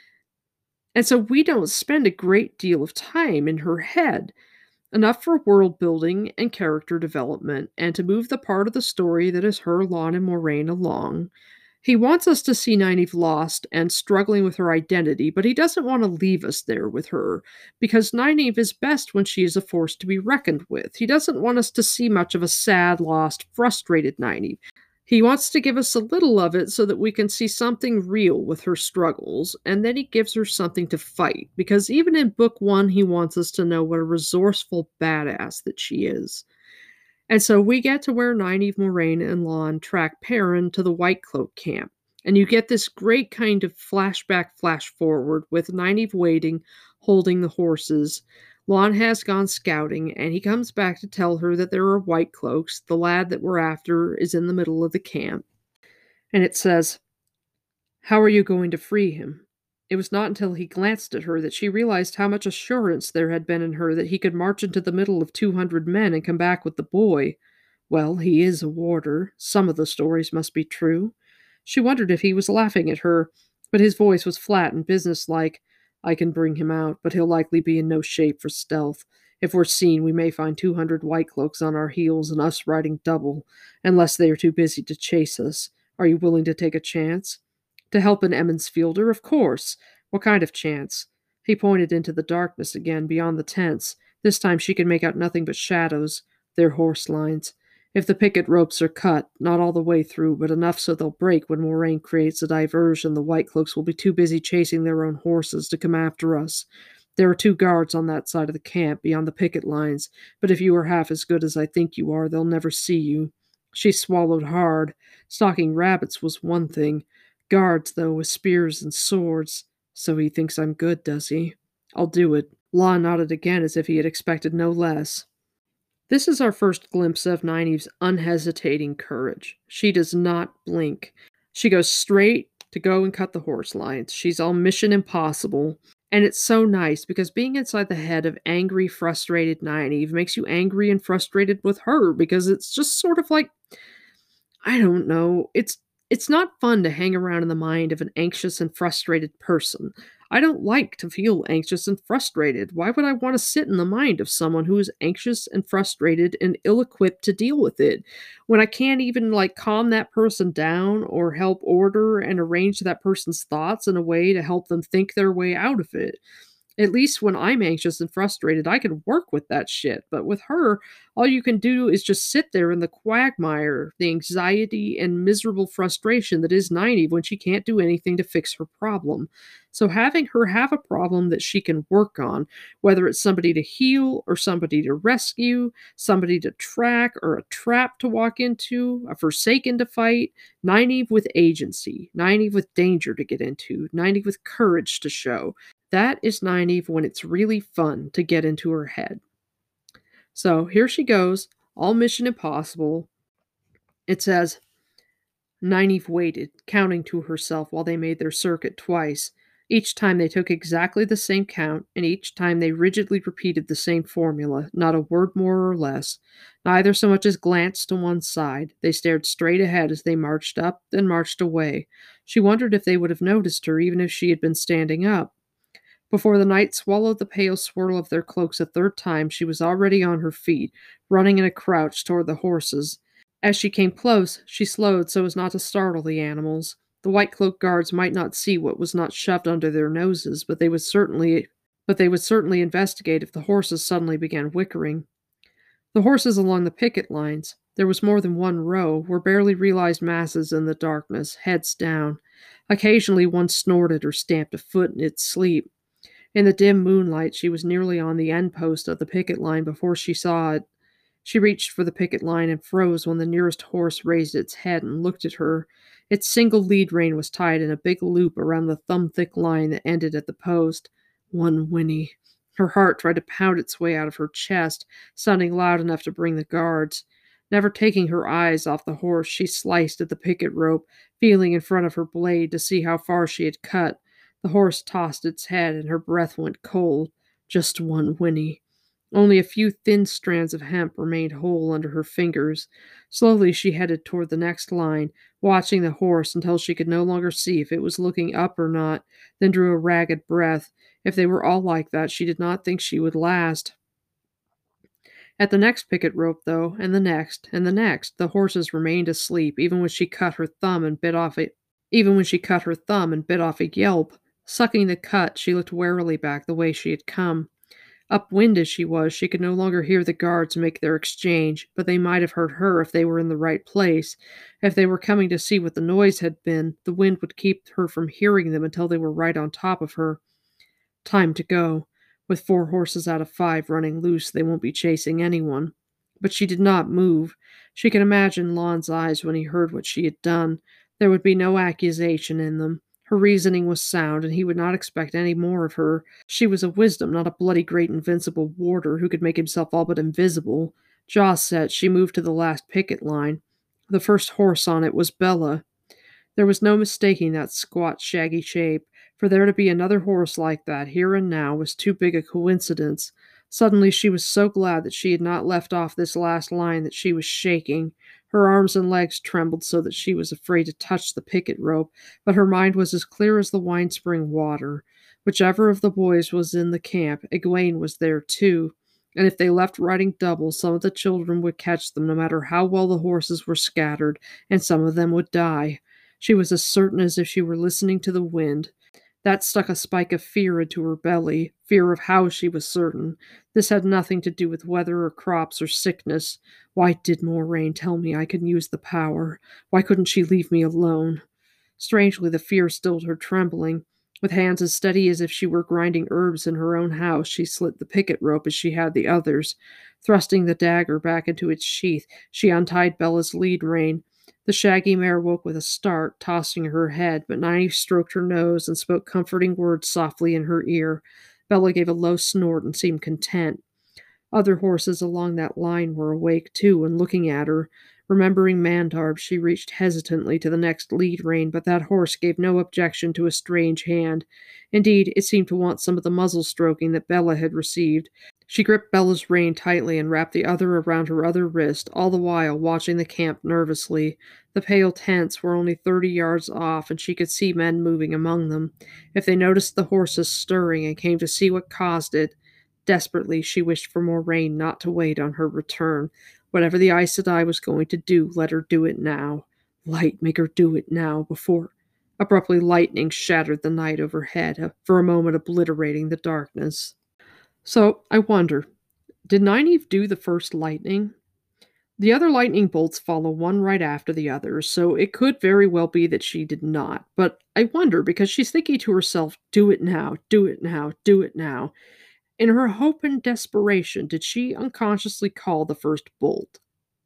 And so we don't spend a great deal of time in her head, enough for world building and character development, and to move the part of the story that is her, Lon, and Moiraine along. He wants us to see Nynaeve lost and struggling with her identity, but he doesn't want to leave us there with her, because Nynaeve is best when she is a force to be reckoned with. He doesn't want us to see much of a sad, lost, frustrated Nynaeve. He wants to give us a little of it so that we can see something real with her struggles, and then he gives her something to fight, because even in book one, he wants us to know what a resourceful badass that she is. And so we get to where Nynaeve, Moiraine, and Lon track Perrin to the White Cloak camp. And you get this great kind of flashback flash forward with Nynaeve waiting, holding the horses. Lon has gone scouting, and he comes back to tell her that there are White Cloaks. The lad that we're after is in the middle of the camp. And it says, "How are you going to free him?" It was not until he glanced at her that she realized how much assurance there had been in her that he could march into the middle of two hundred men and come back with the boy. Well, he is a warder. Some of the stories must be true. She wondered if he was laughing at her, but his voice was flat and businesslike. "I can bring him out, but he'll likely be in no shape for stealth. If we're seen, we may find two hundred White Cloaks on our heels and us riding double, unless they are too busy to chase us. Are you willing to take a chance?" "To help an Emmons Fielder, of course. What kind of chance?" He pointed into the darkness again, beyond the tents. This time she could make out nothing but shadows. They're horse lines. If the picket ropes are cut, not all the way through, but enough so they'll break when Moiraine creates a diversion, the White Cloaks will be too busy chasing their own horses to come after us. There are two guards on that side of the camp, beyond the picket lines, but if you are half as good as I think you are, they'll never see you. She swallowed hard. Stalking rabbits was one thing. Guards, though, with spears and swords. So he thinks I'm good, does he? I'll do it. Lon nodded again as if he had expected no less. This is our first glimpse of Nynaeve's unhesitating courage. She does not blink. She goes straight to go and cut the horse lines. She's all mission impossible. And it's so nice because being inside the head of angry, frustrated Nynaeve makes you angry and frustrated with her because it's just sort of like, I don't know, it's it's not fun to hang around in the mind of an anxious and frustrated person. I don't like to feel anxious and frustrated. Why would I want to sit in the mind of someone who is anxious and frustrated and ill-equipped to deal with it when I can't even like calm that person down or help order and arrange that person's thoughts in a way to help them think their way out of it? At least when I'm anxious and frustrated, I can work with that shit. But with her, all you can do is just sit there in the quagmire, the anxiety and miserable frustration that is Nynaeve when she can't do anything to fix her problem. So having her have a problem that she can work on, whether it's somebody to heal or somebody to rescue, somebody to track or a trap to walk into, a Forsaken to fight, Nynaeve with agency, Nynaeve with danger to get into, Nynaeve with courage to show. That is Nynaeve when it's really fun to get into her head. So here she goes, all Mission Impossible. It says, Nynaeve waited, counting to herself while they made their circuit twice. Each time they took exactly the same count, and each time they rigidly repeated the same formula, not a word more or less. Neither so much as glanced to one side. They stared straight ahead as they marched up, then marched away. She wondered if they would have noticed her, even if she had been standing up. Before the night swallowed the pale swirl of their cloaks a third time, she was already on her feet, running in a crouch toward the horses. As she came close, she slowed so as not to startle the animals. The White Cloak guards might not see what was not shoved under their noses, but they would certainly but they would certainly investigate if the horses suddenly began whickering. The horses along the picket lines, there was more than one row, were barely realized masses in the darkness, heads down. Occasionally one snorted or stamped a foot in its sleep. In the dim moonlight, she was nearly on the end post of the picket line before she saw it. She reached for the picket line and froze when the nearest horse raised its head and looked at her. Its single lead rein was tied in a big loop around the thumb-thick line that ended at the post. One whinny. Her heart tried to pound its way out of her chest, sounding loud enough to bring the guards. Never taking her eyes off the horse, she sliced at the picket rope, feeling in front of her blade to see how far she had cut. The horse tossed its head, and her breath went cold. Just one whinny. Only a few thin strands of hemp remained whole under her fingers. Slowly she headed toward the next line, watching the horse until she could no longer see if it was looking up or not, then drew a ragged breath. If they were all like that, she did not think she would last. At the next picket rope, though, and the next, and the next, the horses remained asleep, even when she cut her thumb and bit off a even when she cut her thumb and bit off a yelp. Sucking the cut, she looked warily back the way she had come. Upwind as she was, she could no longer hear the guards make their exchange, but they might have heard her if they were in the right place. If they were coming to see what the noise had been, the wind would keep her from hearing them until they were right on top of her. Time to go. With four horses out of five running loose, they won't be chasing anyone. But she did not move. She could imagine Lon's eyes when he heard what she had done. There would be no accusation in them. Her reasoning was sound, and he would not expect any more of her. She was a wisdom, not a bloody great invincible warder who could make himself all but invisible. Jaw set, she moved to the last picket line. The first horse on it was Bella. There was no mistaking that squat, shaggy shape. For there to be another horse like that here and now was too big a coincidence. Suddenly she was so glad that she had not left off this last line that she was shaking. Her arms and legs trembled so that she was afraid to touch the picket rope, but her mind was as clear as the wine spring water. Whichever of the boys was in the camp, Egwene was there too, and if they left riding double, some of the children would catch them no matter how well the horses were scattered, and some of them would die. She was as certain as if she were listening to the wind. That stuck a spike of fear into her belly, fear of how she was certain. This had nothing to do with weather or crops or sickness. Why did Moraine tell me I could use the power? Why couldn't she leave me alone? Strangely, the fear stilled her trembling. With hands as steady as if she were grinding herbs in her own house, she slit the picket rope as she had the others. Thrusting the dagger back into its sheath, she untied Bella's lead rein. The shaggy mare woke with a start, tossing her head, but Nynaeve stroked her nose and spoke comforting words softly in her ear. Bella gave a low snort and seemed content. Other horses along that line were awake too and looking at her. Remembering Mandarb, she reached hesitantly to the next lead rein, but that horse gave no objection to a strange hand. Indeed, it seemed to want some of the muzzle stroking that Bella had received. She gripped Bella's rein tightly and wrapped the other around her other wrist, all the while watching the camp nervously. The pale tents were only thirty yards off, and she could see men moving among them. If they noticed the horses stirring and came to see what caused it, desperately she wished for Moraine not to wait on her return. Whatever the Aes Sedai was going to do, let her do it now. Light, make her do it now, before... Abruptly lightning shattered the night overhead, for a moment obliterating the darkness. So, I wonder, did Nynaeve do the first lightning? The other lightning bolts follow one right after the other, so it could very well be that she did not. But I wonder, because she's thinking to herself, do it now, do it now, do it now. In her hope and desperation, did she unconsciously call the first bolt?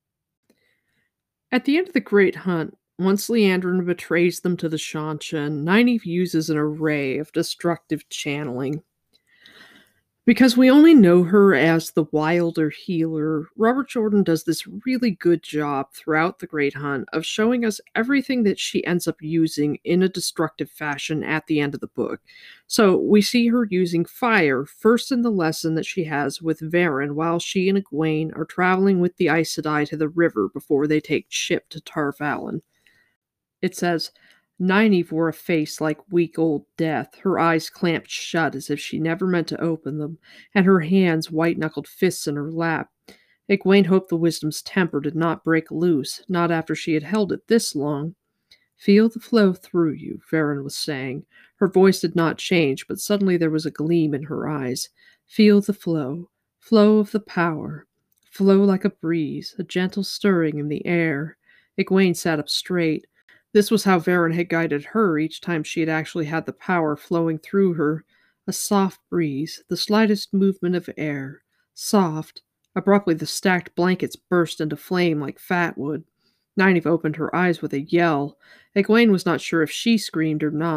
At the end of the Great Hunt, once Liandrin betrays them to the Seanchan, Nynaeve uses an array of destructive channeling. Because we only know her as the wilder healer, Robert Jordan does this really good job throughout the Great Hunt of showing us everything that she ends up using in a destructive fashion at the end of the book. So we see her using fire first in the lesson that she has with Verin while she and Egwene are traveling with the Aes Sedai to the river before they take ship to Tar Valon. It says, Nynaeve wore a face like weak old death, her eyes clamped shut as if she never meant to open them, and her hands white-knuckled fists in her lap. Egwene hoped the wisdom's temper did not break loose, not after she had held it this long. Feel the flow through you, Verin was saying. Her voice did not change, but suddenly there was a gleam in her eyes. Feel the flow, flow of the power. Flow like a breeze, a gentle stirring in the air. Egwene sat up straight. This was how Verin had guided her each time she had actually had the power flowing through her. A soft breeze, the slightest movement of air. Soft. Abruptly the stacked blankets burst into flame like fat wood. Nynaeve opened her eyes with a yell. Egwene was not sure if she screamed or not.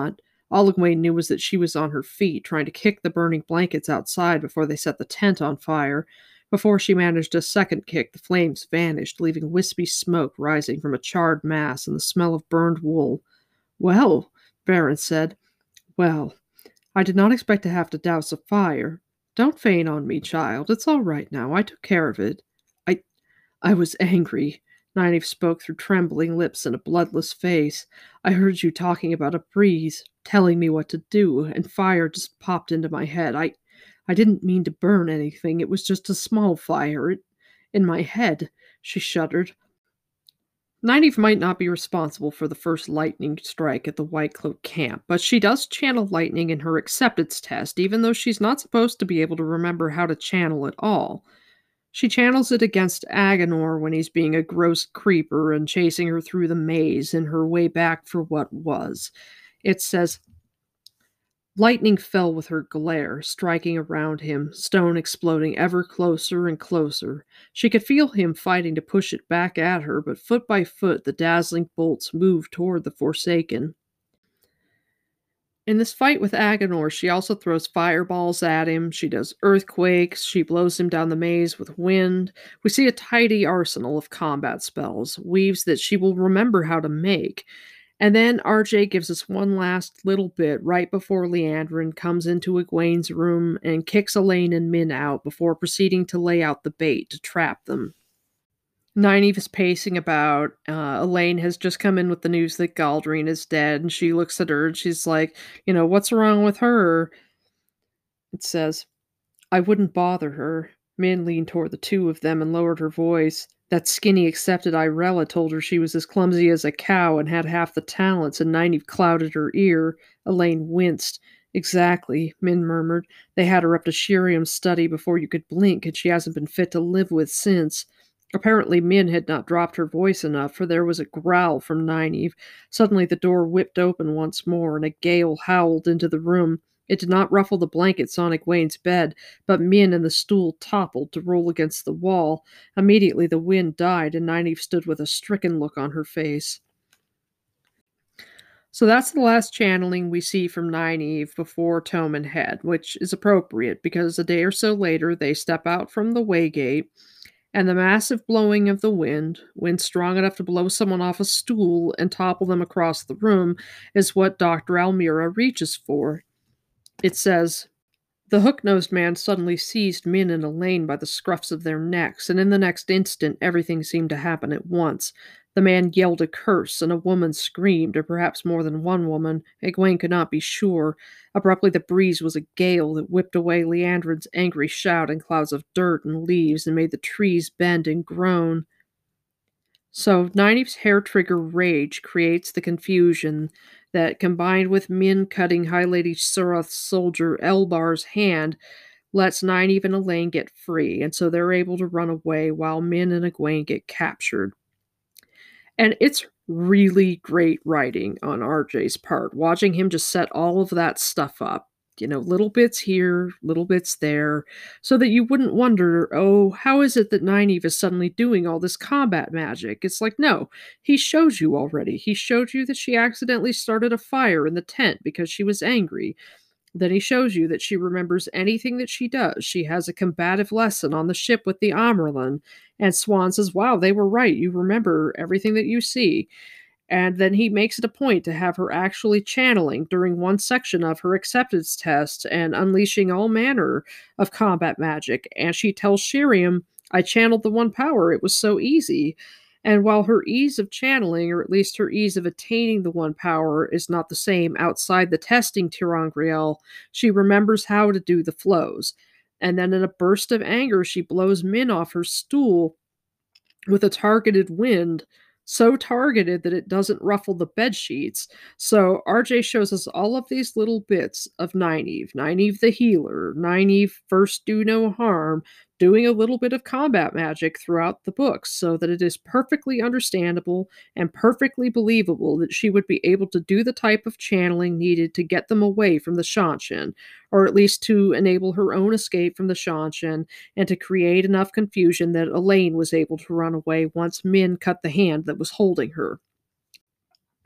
All Egwene knew was that she was on her feet, trying to kick the burning blankets outside before they set the tent on fire. Before she managed a second kick, the flames vanished, leaving wispy smoke rising from a charred mass and the smell of burned wool. "Well," Varen said, "well, I did not expect to have to douse a fire. Don't faint on me, child. It's all right now. I took care of it. I I was angry." Nynaeve spoke through trembling lips and a bloodless face. "I heard you talking about a breeze, telling me what to do, and fire just popped into my head. I I didn't mean to burn anything. It was just a small fire. It, in my head." She shuddered. Nynaeve might not be responsible for the first lightning strike at the White Cloak camp, but she does channel lightning in her acceptance test, even though she's not supposed to be able to remember how to channel it all. She channels it against Agenor when he's being a gross creeper and chasing her through the maze in her way back for what was. It says, "Lightning fell with her glare, striking around him, stone exploding ever closer and closer. She could feel him fighting to push it back at her, but foot by foot the dazzling bolts moved toward the Forsaken." In this fight with Agenor, she also throws fireballs at him, she does earthquakes, she blows him down the maze with wind. We see a tidy arsenal of combat spells, weaves that she will remember how to make. And then R J gives us one last little bit right before Liandrin comes into Egwene's room and kicks Elain and Min out before proceeding to lay out the bait to trap them. Nynaeve is pacing about. Uh, Elaine has just come in with the news that Galdrine is dead, and she looks at her and she's like, you know, what's wrong with her? It says, "I wouldn't bother her." Min leaned toward the two of them and lowered her voice. That skinny, accepted Irella told her she was as clumsy as a cow and had half the talents, and Nynaeve clouded her ear. Elaine winced. "Exactly," Min murmured. "They had her up to Shiriam's study before you could blink, and she hasn't been fit to live with since." Apparently Min had not dropped her voice enough, for there was a growl from Nynaeve. Suddenly the door whipped open once more, and a gale howled into the room. It did not ruffle the blankets on Egwene's bed, but Min and the stool toppled to roll against the wall. Immediately the wind died, and Nynaeve stood with a stricken look on her face. So that's the last channeling we see from Nynaeve before Tome and Head, which is appropriate, because a day or so later they step out from the Waygate, and the massive blowing of the wind, wind strong enough to blow someone off a stool and topple them across the room, is what Doctor Almira reaches for. It says, "The hook-nosed man suddenly seized Min and Elaine by the scruffs of their necks, and in the next instant everything seemed to happen at once. The man yelled a curse, and a woman screamed, or perhaps more than one woman. Egwene could not be sure. Abruptly the breeze was a gale that whipped away Liandrin's angry shout in clouds of dirt and leaves and made the trees bend and groan." So Nynaeve's hair-trigger rage creates the confusion that, combined with Min cutting High Lady Suroth's soldier Elbar's hand, lets Nynaeve and Elaine get free, and so they're able to run away while Min and Egwene get captured. And it's really great writing on R J's part, watching him just set all of that stuff up. You know, little bits here, little bits there, so that you wouldn't wonder, oh, how is it that Nynaeve is suddenly doing all this combat magic? It's like, no, he shows you already. He showed you that she accidentally started a fire in the tent because she was angry. Then he shows you that she remembers anything that she does. She has a combative lesson on the ship with the Amyrlin, and Swan says, wow, they were right. You remember everything that you see. And then he makes it a point to have her actually channeling during one section of her acceptance test and unleashing all manner of combat magic. And she tells Shiriam, "I channeled the one power. It was so easy." And while her ease of channeling, or at least her ease of attaining the one power, is not the same outside the testing ter'angreal, she remembers how to do the flows. And then in a burst of anger, she blows Min off her stool with a targeted wind, so targeted that it doesn't ruffle the bed sheets. So R J shows us all of these little bits of Nynaeve, Nynaeve the healer, Nynaeve first do no harm, doing a little bit of combat magic throughout the books, so that it is perfectly understandable and perfectly believable that she would be able to do the type of channeling needed to get them away from the Seanchan, or at least to enable her own escape from the Seanchan, and to create enough confusion that Elaine was able to run away once Min cut the hand that was holding her.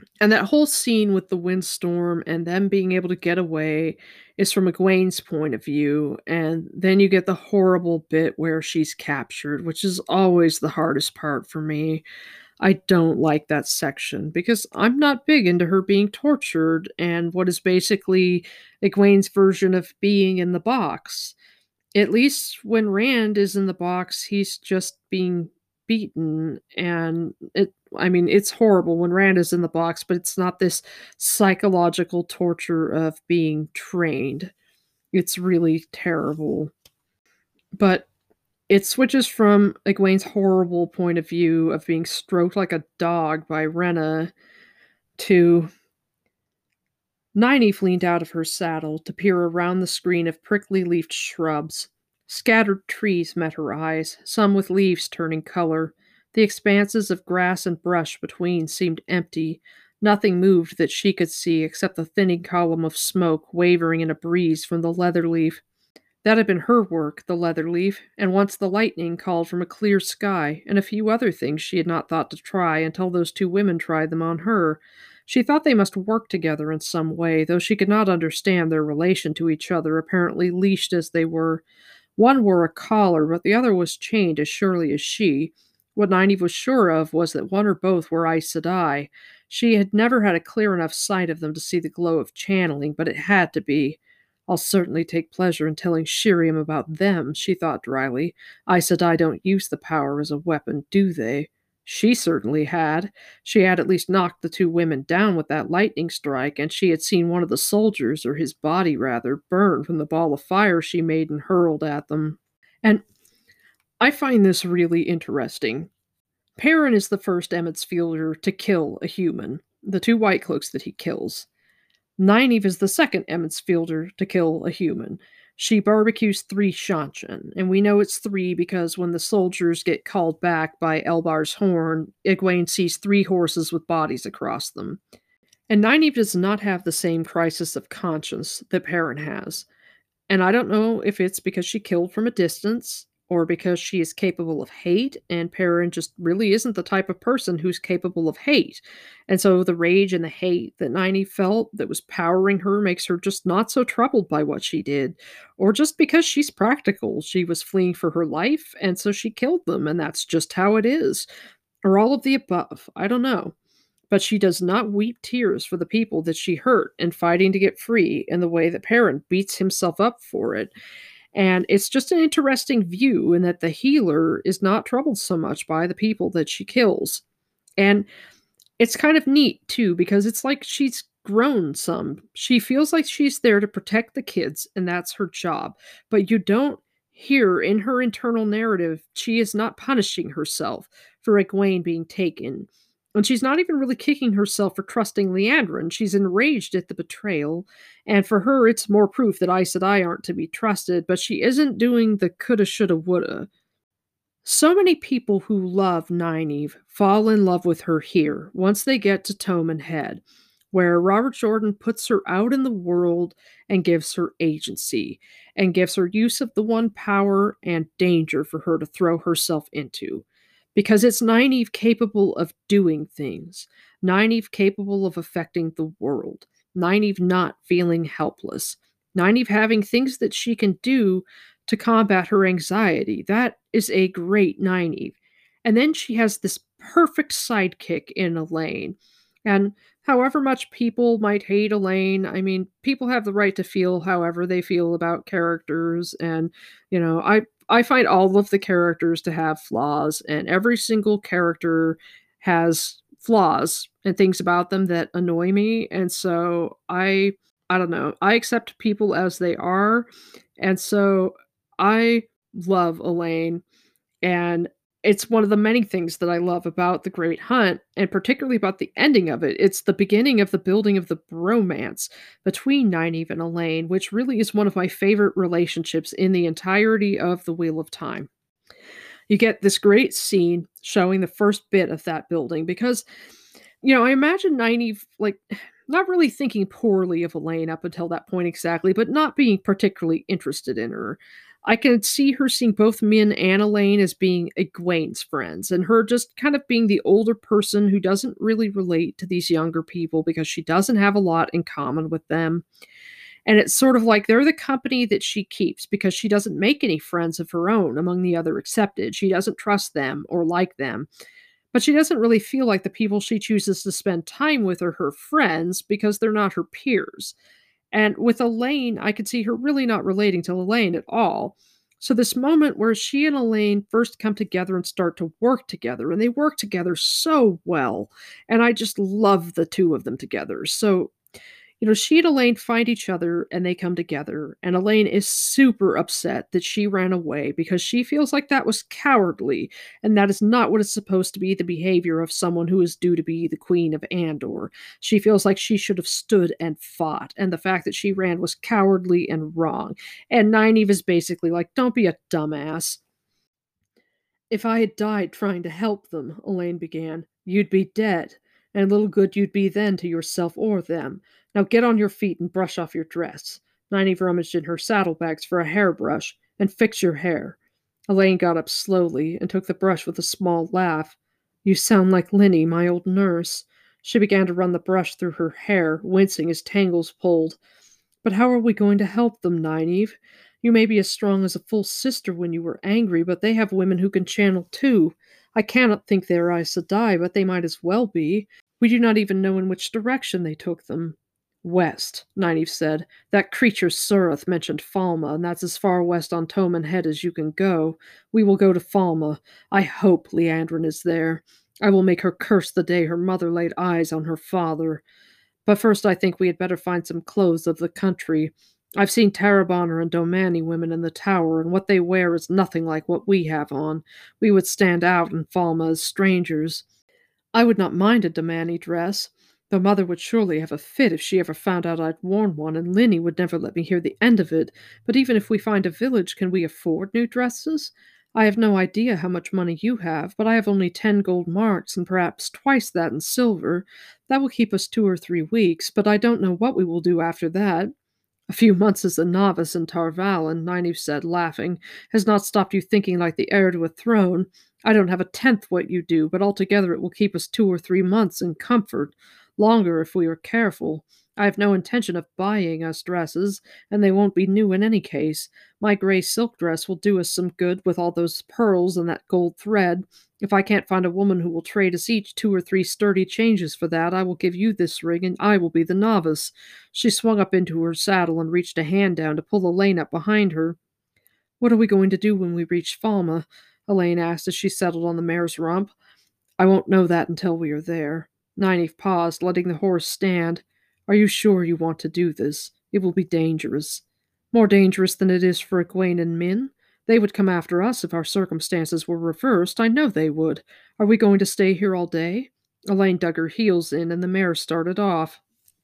And that whole scene with the windstorm and them being able to get away is from Egwene's point of view, and then you get the horrible bit where she's captured, which is always the hardest part for me. I don't like that section because I'm not big into her being tortured and what is basically Egwene's version of being in the box. At least when Rand is in the box, he's just being beaten, and it I mean, it's horrible when Rand is in the box, but it's not this psychological torture of being trained. It's really terrible. But it switches from Egwene's horrible point of view of being stroked like a dog by Rena to Nynaeve leaned out of her saddle to peer around the screen of prickly-leafed shrubs. Scattered trees met her eyes, some with leaves turning color. The expanses of grass and brush between seemed empty. Nothing moved that she could see except the thinning column of smoke wavering in a breeze from the leatherleaf. That had been her work, the leatherleaf, and once the lightning called from a clear sky, and a few other things she had not thought to try until those two women tried them on her. She thought they must work together in some way, though she could not understand their relation to each other, apparently leashed as they were. One wore a collar, but the other was chained as surely as she. What Nynaeve was sure of was that one or both were Aes Sedai. She had never had a clear enough sight of them to see the glow of channeling, but it had to be. I'll certainly take pleasure in telling Shiriam about them, she thought dryly. Aes Sedai don't use the power as a weapon, do they? She certainly had. She had at least knocked the two women down with that lightning strike, and she had seen one of the soldiers, or his body rather, burn from the ball of fire she made and hurled at them. And I find this really interesting. Perrin is the first Emmetsfielder to kill a human, the two White Cloaks that he kills. Nynaeve is the second Emmetsfielder to kill a human. She barbecues three Seanchan, and we know it's three because when the soldiers get called back by Elbar's horn, Egwene sees three horses with bodies across them. And Nynaeve does not have the same crisis of conscience that Perrin has. And I don't know if it's because she killed from a distance or because she is capable of hate, and Perrin just really isn't the type of person who's capable of hate. And so the rage and the hate that Nynaeve felt that was powering her makes her just not so troubled by what she did. Or just because she's practical. She was fleeing for her life, and so she killed them, and that's just how it is. Or all of the above. I don't know. But she does not weep tears for the people that she hurt and fighting to get free in the way that Perrin beats himself up for it. And it's just an interesting view in that the healer is not troubled so much by the people that she kills. And it's kind of neat, too, because it's like she's grown some. She feels like she's there to protect the kids, and that's her job. But you don't hear in her internal narrative, she is not punishing herself for Egwene being taken. And she's not even really kicking herself for trusting Liandrin. She's enraged at the betrayal, and for her, it's more proof that Aes Sedai aren't to be trusted, but she isn't doing the coulda, shoulda, woulda. So many people who love Nynaeve fall in love with her here, once they get to Tome and Head, where Robert Jordan puts her out in the world and gives her agency, and gives her use of the one power and danger for her to throw herself into. Because it's Nynaeve capable of doing things. Nynaeve capable of affecting the world. Nynaeve not feeling helpless. Nynaeve having things that she can do to combat her anxiety. That is a great Nynaeve. And then she has this perfect sidekick in Elaine. And however much people might hate Elaine, I mean, people have the right to feel however they feel about characters. And, you know, I I find all of the characters to have flaws, and every single character has flaws and things about them that annoy me. And so I, I don't know, I accept people as they are. And so I love Elaine, and it's one of the many things that I love about The Great Hunt, and particularly about the ending of it. It's the beginning of the building of the bromance between Nynaeve and Elaine, which really is one of my favorite relationships in the entirety of The Wheel of Time. You get this great scene showing the first bit of that building because, you know, I imagine Nynaeve, like, not really thinking poorly of Elaine up until that point exactly, but not being particularly interested in her. I could see her seeing both Min and Elaine as being Egwene's friends, and her just kind of being the older person who doesn't really relate to these younger people because she doesn't have a lot in common with them. And it's sort of like they're the company that she keeps because she doesn't make any friends of her own among the other accepted. She doesn't trust them or like them. But she doesn't really feel like the people she chooses to spend time with are her friends because they're not her peers. And with Elaine, I could see her really not relating to Elaine at all. So, this moment where she and Elaine first come together and start to work together, and they work together so well. And I just love the two of them together. So, you know, she and Elaine find each other and they come together. And Elaine is super upset that she ran away because she feels like that was cowardly. And that is not what is supposed to be the behavior of someone who is due to be the queen of Andor. She feels like she should have stood and fought. And the fact that she ran was cowardly and wrong. And Nynaeve is basically like, don't be a dumbass. If I had died trying to help them, Elaine began, you'd be dead, and little good you'd be then to yourself or them. Now get on your feet and brush off your dress. Nynaeve rummaged in her saddlebags for a hairbrush, and fix your hair. Elaine got up slowly and took the brush with a small laugh. You sound like Linny, my old nurse. She began to run the brush through her hair, wincing as tangles pulled. But how are we going to help them, Nynaeve? You may be as strong as a full sister when you were angry, but they have women who can channel too. I cannot think they are Aes Sedai, but they might as well be. We do not even know in which direction they took them. West, Nynaeve said. That creature Suroth mentioned Falma, and that's as far west on Toman Head as you can go. We will go to Falma. I hope Liandrin is there. I will make her curse the day her mother laid eyes on her father. But first I think we had better find some clothes of the country. I've seen Tarabana and Domani women in the tower, and what they wear is nothing like what we have on. We would stand out in Falma as strangers. I would not mind a Domani dress, though Mother would surely have a fit if she ever found out I'd worn one, and Linny would never let me hear the end of it. But even if we find a village, can we afford new dresses? I have no idea how much money you have, but I have only ten gold marks and perhaps twice that in silver. That will keep us two or three weeks, but I don't know what we will do after that. A few months as a novice in Tar Valon, Nynaeve said, laughing, has not stopped you thinking like the heir to a throne. I don't have a tenth what you do, but altogether it will keep us two or three months in comfort. Longer if we are careful. I have no intention of buying us dresses, and they won't be new in any case. My gray silk dress will do us some good with all those pearls and that gold thread. If I can't find a woman who will trade us each two or three sturdy changes for that, I will give you this ring, and I will be the novice. She swung up into her saddle and reached a hand down to pull Elaine up behind her. What are we going to do when we reach Falma? Elaine asked as she settled on the mare's rump. I won't know that until we are there. Nynaeve paused, letting the horse stand. Are you sure you want to do this? It will be dangerous. More dangerous than it is for Egwene and Min. They would come after us if our circumstances were reversed. I know they would. Are we going to stay here all day? Elaine dug her heels in, and the mare started off.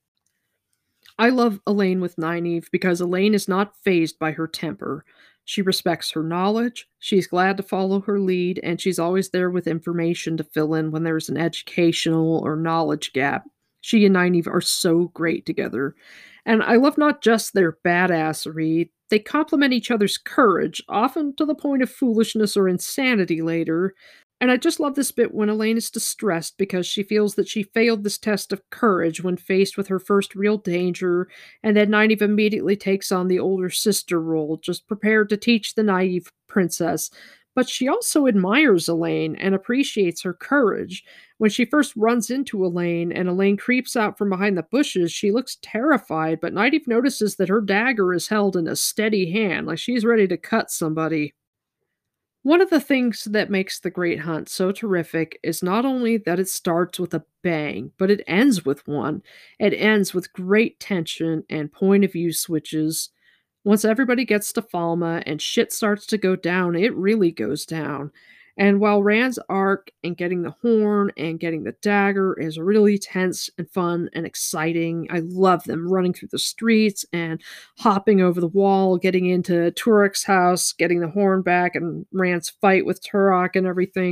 I love Elaine with Nynaeve because Elaine is not fazed by her temper. She respects her knowledge, she's glad to follow her lead, and she's always there with information to fill in when there's an educational or knowledge gap. She and Nynaeve are so great together. And I love not just their badassery, they complement each other's courage, often to the point of foolishness or insanity later. And I just love this bit when Elaine is distressed because she feels that she failed this test of courage when faced with her first real danger, and then Nynaeve immediately takes on the older sister role, just prepared to teach the naive princess. But she also admires Elaine and appreciates her courage. When she first runs into Elaine and Elaine creeps out from behind the bushes, she looks terrified, but Nynaeve notices that her dagger is held in a steady hand, like she's ready to cut somebody. One of the things that makes The Great Hunt so terrific is not only that it starts with a bang, but it ends with one. It ends with great tension and point of view switches. Once everybody gets to Falma and shit starts to go down, it really goes down. And while Rand's arc and getting the horn and getting the dagger is really tense and fun and exciting, I love them running through the streets and hopping over the wall, getting into Turak's house, getting the horn back, and Rand's fight with Turok and everything.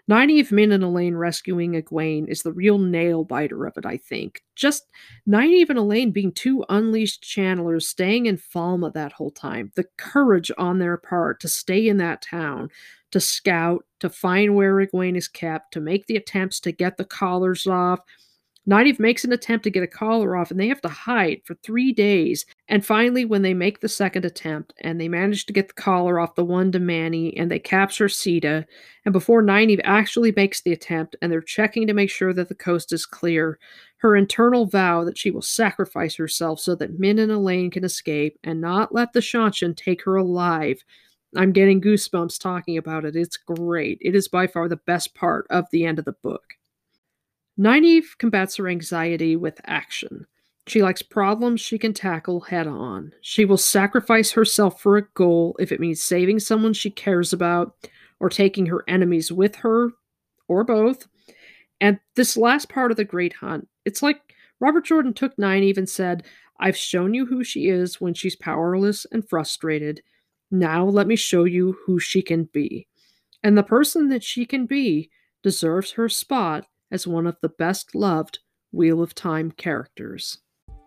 Nynaeve, Min, and Elaine rescuing Egwene is the real nail-biter of it, I think. Just Nynaeve and Elaine being two unleashed channelers staying in Falma that whole time. The courage on their part to stay in that town, to scout, to find where Egwene is kept, to make the attempts to get the collars off. Nynaeve makes an attempt to get a collar off, and they have to hide for three days. And finally, when they make the second attempt, and they manage to get the collar off the one to Manny, and they capture Sita, and before Nynaeve actually makes the attempt, and they're checking to make sure that the coast is clear, her internal vow that she will sacrifice herself so that Min and Elaine can escape, and not let the Seanchan take her alive. I'm getting goosebumps talking about it. It's great. It is by far the best part of the end of the book. Nynaeve combats her anxiety with action. She likes problems she can tackle head on. She will sacrifice herself for a goal if it means saving someone she cares about or taking her enemies with her, or both. And this last part of the Great Hunt, it's like Robert Jordan took Nynaeve and said, I've shown you who she is when she's powerless and frustrated. Now let me show you who she can be. And the person that she can be deserves her spot as one of the best loved Wheel of Time characters.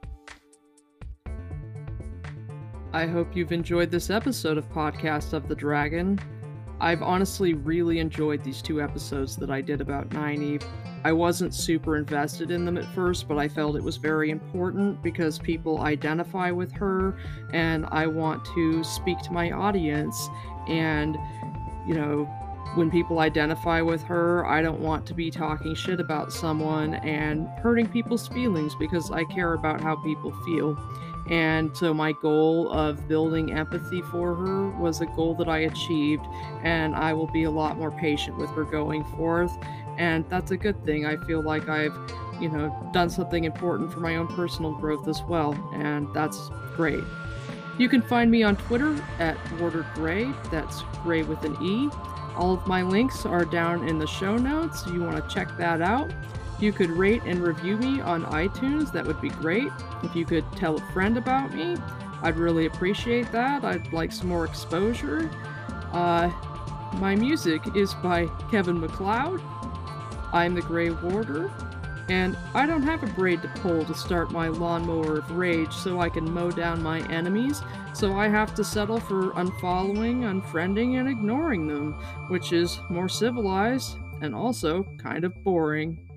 I hope you've enjoyed this episode of Podcast of the Dragon. I've honestly really enjoyed these two episodes that I did about Nynaeve. I wasn't super invested in them at first, but I felt it was very important because people identify with her, and I want to speak to my audience. And, you know, when people identify with her, I don't want to be talking shit about someone and hurting people's feelings because I care about how people feel. And so my goal of building empathy for her was a goal that I achieved, and I will be a lot more patient with her going forth. And that's a good thing. I feel like I've, you know, done something important for my own personal growth as well, and that's great. You can find me on Twitter at Warder Gray, that's Gray with an E. All of my links are down in the show notes. You want to check that out. You could rate and review me on iTunes. That would be great. If you could tell a friend about me, I'd really appreciate that. I'd like some more exposure. Uh, my music is by Kevin MacLeod. I'm the Grey Warder, and I don't have a braid to pull to start my lawnmower of rage so I can mow down my enemies, so I have to settle for unfollowing, unfriending, and ignoring them, which is more civilized and also kind of boring.